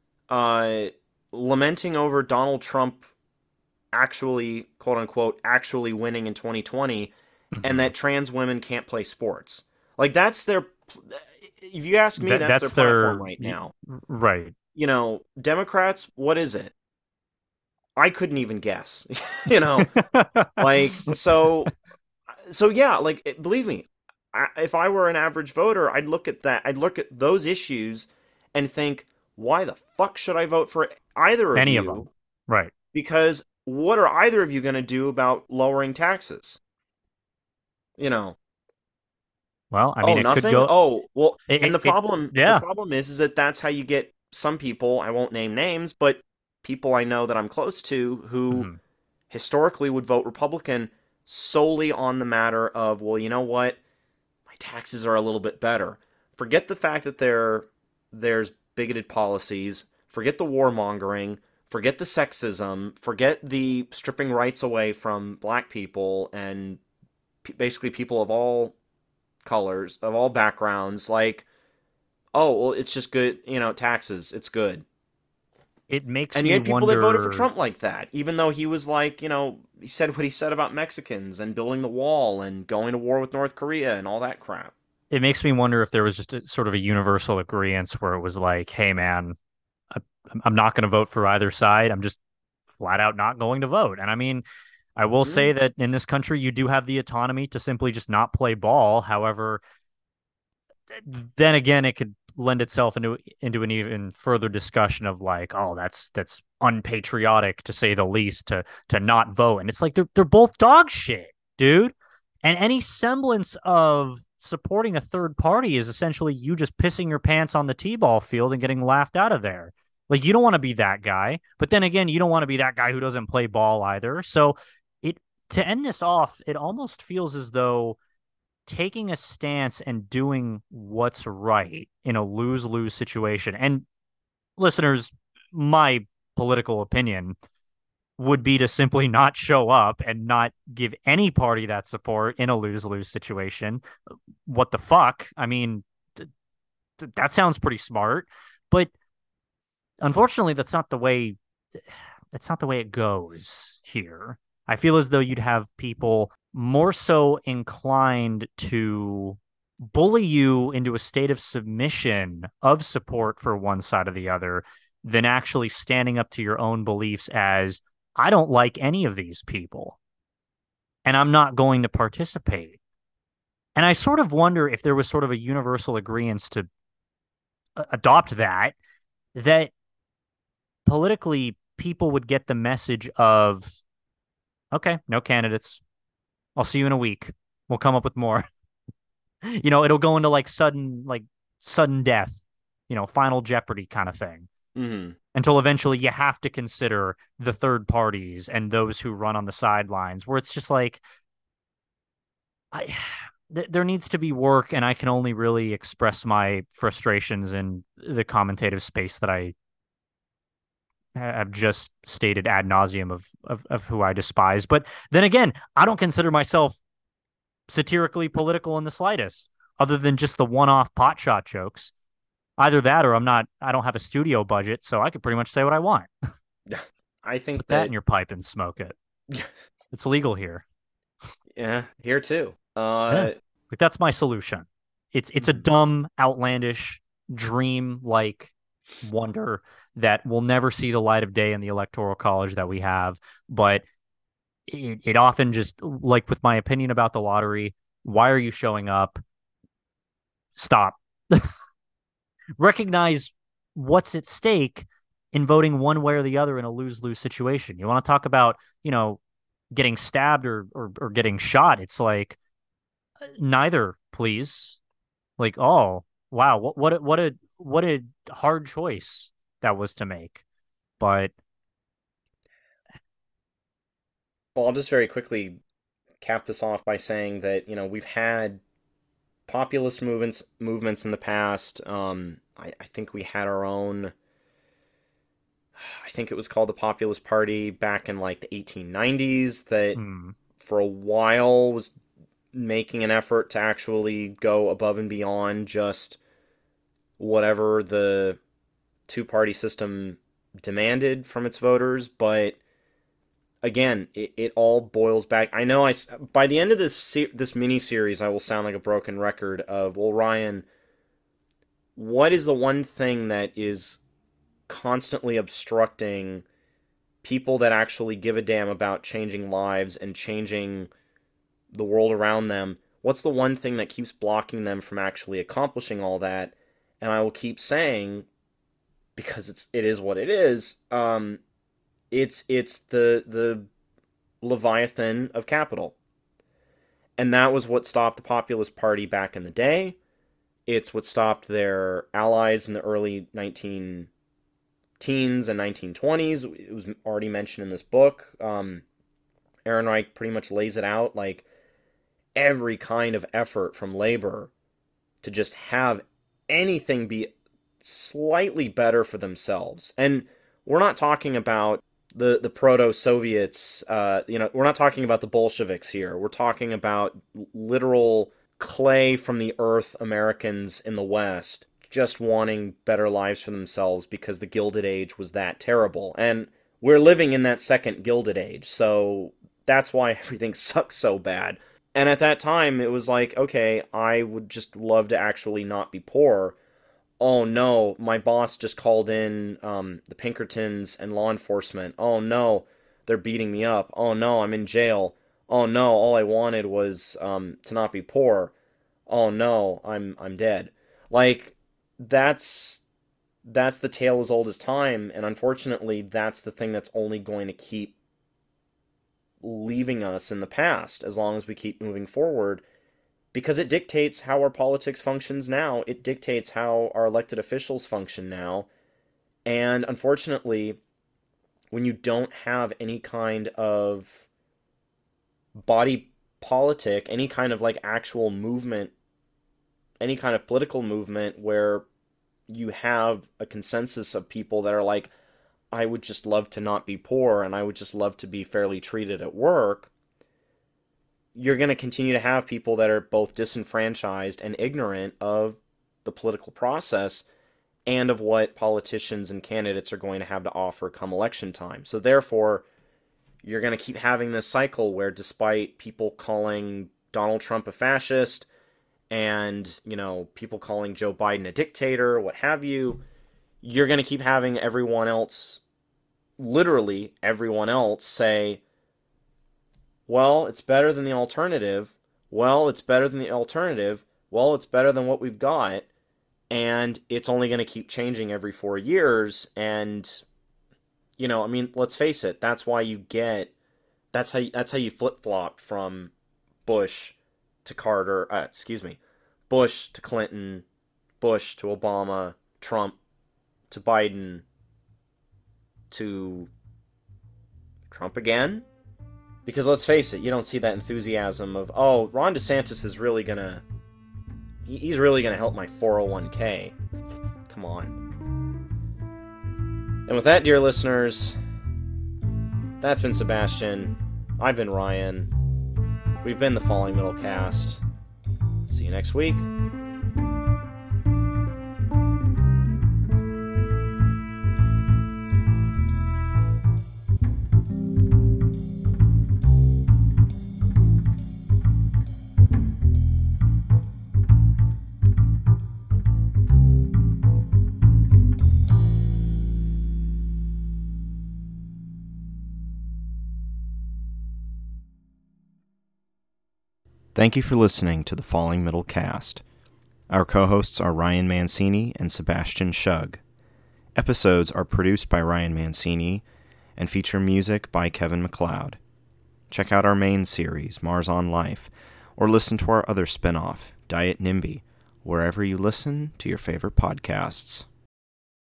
[SPEAKER 1] uh, lamenting over Donald Trump actually, quote unquote, actually winning in twenty twenty, and
[SPEAKER 2] Hmm.
[SPEAKER 1] that trans women can't play sports. Like that's their. If you ask me,
[SPEAKER 2] That
[SPEAKER 1] that's their
[SPEAKER 2] that's
[SPEAKER 1] platform
[SPEAKER 2] their
[SPEAKER 1] right now.
[SPEAKER 2] right.
[SPEAKER 1] You know, Democrats, what is it? I couldn't even guess. you know, like so so yeah, like believe me, I, if I were an average voter, I'd look at that. I'd look at those issues and think, why the fuck should I vote for either of
[SPEAKER 2] Any of them.
[SPEAKER 1] you?
[SPEAKER 2] Right.
[SPEAKER 1] Because what are either of you going to do about lowering taxes? You know,
[SPEAKER 2] Well, I mean,
[SPEAKER 1] oh,
[SPEAKER 2] it could
[SPEAKER 1] nothing.
[SPEAKER 2] go.
[SPEAKER 1] Oh, well,
[SPEAKER 2] It,
[SPEAKER 1] and
[SPEAKER 2] it,
[SPEAKER 1] the
[SPEAKER 2] it
[SPEAKER 1] problem the
[SPEAKER 2] yeah.
[SPEAKER 1] problem is is that that's how you get some people. I won't name names, but people I know that I'm close to who
[SPEAKER 2] Mhm.
[SPEAKER 1] historically would vote Republican solely on the matter of, well, you know what? My taxes are a little bit better. Forget the fact that there there's bigoted policies, forget the warmongering, forget the sexism, forget the stripping rights away from black people and p- basically people of all colors, of all backgrounds, like, oh, well, it's just good, you know, taxes, it's good.
[SPEAKER 2] It makes
[SPEAKER 1] And you
[SPEAKER 2] me
[SPEAKER 1] had people that voted for
[SPEAKER 2] wonder.
[SPEAKER 1] Trump like that, even though he was like, you know, he said what he said about Mexicans and building the wall and going to war with North Korea and all that crap.
[SPEAKER 2] It makes me wonder if there was just a, sort of a universal agreement where it was like, hey, man, I, I'm not going to vote for either side. I'm just flat out not going to vote. And I mean, I will say
[SPEAKER 1] Mm,
[SPEAKER 2] that in this country, you do have the autonomy to simply just not play ball. However, then again, it could lend itself into into an even further discussion of like, oh, that's that's unpatriotic to say the least to to not vote. And it's like they're they're both dog shit, dude. And any semblance of supporting a third party is essentially you just pissing your pants on the t-ball field and getting laughed out of there. Like you don't want to be that guy, but then again, you don't want to be that guy who doesn't play ball either. So it to end this off, it almost feels as though taking a stance and doing what's right in a lose lose situation. And listeners, my political opinion would be to simply not show up and not give any party that support in a lose lose situation. What the fuck? I mean, th- th- that sounds pretty smart, but unfortunately, that's not the way. That's not the way it goes here. I feel as though you'd have people more so inclined to bully you into a state of submission of support for one side or the other than actually standing up to your own beliefs as I don't like any of these people and I'm not going to participate. And I sort of wonder if there was sort of a universal agreement to uh, adopt that, that politically people would get the message of, okay, no candidates. I'll see you in a week. We'll come up with more. you know, it'll go into like sudden, like sudden death, you know, final Jeopardy kind of thing.
[SPEAKER 1] mm-hmm.
[SPEAKER 2] Until eventually you have to consider the third parties and those who run on the sidelines, where it's just like, I, th- there needs to be work, and I can only really express my frustrations in the commentative space that I have just stated ad nauseum of, of of who I despise. But then again, I don't consider myself satirically political in the slightest, other than just the one-off potshot jokes. Either that, or I'm not. I don't have a studio budget, so I could pretty much say what I want.
[SPEAKER 1] I think
[SPEAKER 2] Put that in
[SPEAKER 1] that
[SPEAKER 2] your pipe and smoke it. It's legal here.
[SPEAKER 1] yeah, here too.
[SPEAKER 2] Yeah,
[SPEAKER 1] Uh,
[SPEAKER 2] like that's my solution. It's it's a
[SPEAKER 1] mhm.
[SPEAKER 2] dumb, outlandish, dream-like wonder that will never see the light of day in the electoral college that we have. But it, it often just, like with my opinion about the lottery, why are you showing up? Stop. Recognize what's at stake in voting one way or the other in a lose-lose situation. You want to talk about, you know, getting stabbed or, or or getting shot. It's like neither, please. Like, oh, wow, what what a, what a what a hard choice that was to make. But
[SPEAKER 1] Well, I'll just very quickly cap this off by saying that, you know, we've had populist movements movements in the past. Um, I, I think we had our own. I think it was called the Populist Party back in like the eighteen nineties. That
[SPEAKER 2] hmm,
[SPEAKER 1] for a while was making an effort to actually go above and beyond just whatever the two party system demanded from its voters. But again, it, it all boils back. I know I by the end of this this mini series, I will sound like a broken record of, well, Ryan, what is the one thing that is constantly obstructing people that actually give a damn about changing lives and changing the world around them? What's the one thing that keeps blocking them from actually accomplishing all that? And I will keep saying, because it's it is what it is. Um, it's it's the the Leviathan of capital, and that was what stopped the Populist Party back in the day. It's what stopped their allies in the early nineteen teens and nineteen twenties. It was already mentioned in this book. Um, Ehrenreich pretty much lays it out, like every kind of effort from labor to just have anything be slightly better for themselves. And we're not talking about the the proto Soviets. Uh, you know, we're not talking about the Bolsheviks here. We're talking about literal clay from the earth Americans in the West just wanting better lives for themselves because the Gilded Age was that terrible. And we're living in that second Gilded Age, so that's why everything sucks so bad. And at that time, it was like, okay, I would just love to actually not be poor. Oh no, my boss just called in um, the Pinkertons and law enforcement. Oh no, they're beating me up. Oh no, I'm in jail. Oh no, all I wanted was um, to not be poor. Oh no, I'm I'm dead. Like that's that's the tale as old as time, and unfortunately, that's the thing that's only going to keep leaving us in the past as long as we keep moving forward, because it dictates how our politics functions now. It dictates how our elected officials function now. And unfortunately, when you don't have any kind of body politic, any kind of like actual movement, any kind of political movement where you have a consensus of people that are like, I would just love to not be poor and I would just love to be fairly treated at work, you're going to continue to have people that are both disenfranchised and ignorant of the political process and of what politicians and candidates are going to have to offer come election time. So therefore, you're going to keep having this cycle where, despite people calling Donald Trump a fascist and, you know, people calling Joe Biden a dictator, what have you, you're going to keep having everyone else, literally everyone else, say, well, it's better than the alternative. Well, it's better than the alternative. Well, it's better than what we've got. And it's only going to keep changing every four years. And, you know, I mean, let's face it, that's why you get, that's how you, that's how you flip flop from Bush to Carter, uh, excuse me, Bush to Clinton, Bush to Obama, Trump to Biden to Trump again. Because let's face it, you don't see that enthusiasm of, oh, Ron DeSantis is really gonna, he's really gonna help my four oh one k. Come on. And with that, dear listeners, that's been Sebastian. I've been Ryan. We've been the Falling Middle Cast. See you next week. Thank you for listening to the Falling Middle Cast. Our co-hosts are Ryan Mancini and Sebastian Shug. Episodes are produced by Ryan Mancini and feature music by Kevin MacLeod. Check out our main series, Mars on Life, or listen to our other spin-off, Diet NIMBY, wherever you listen to your favorite podcasts.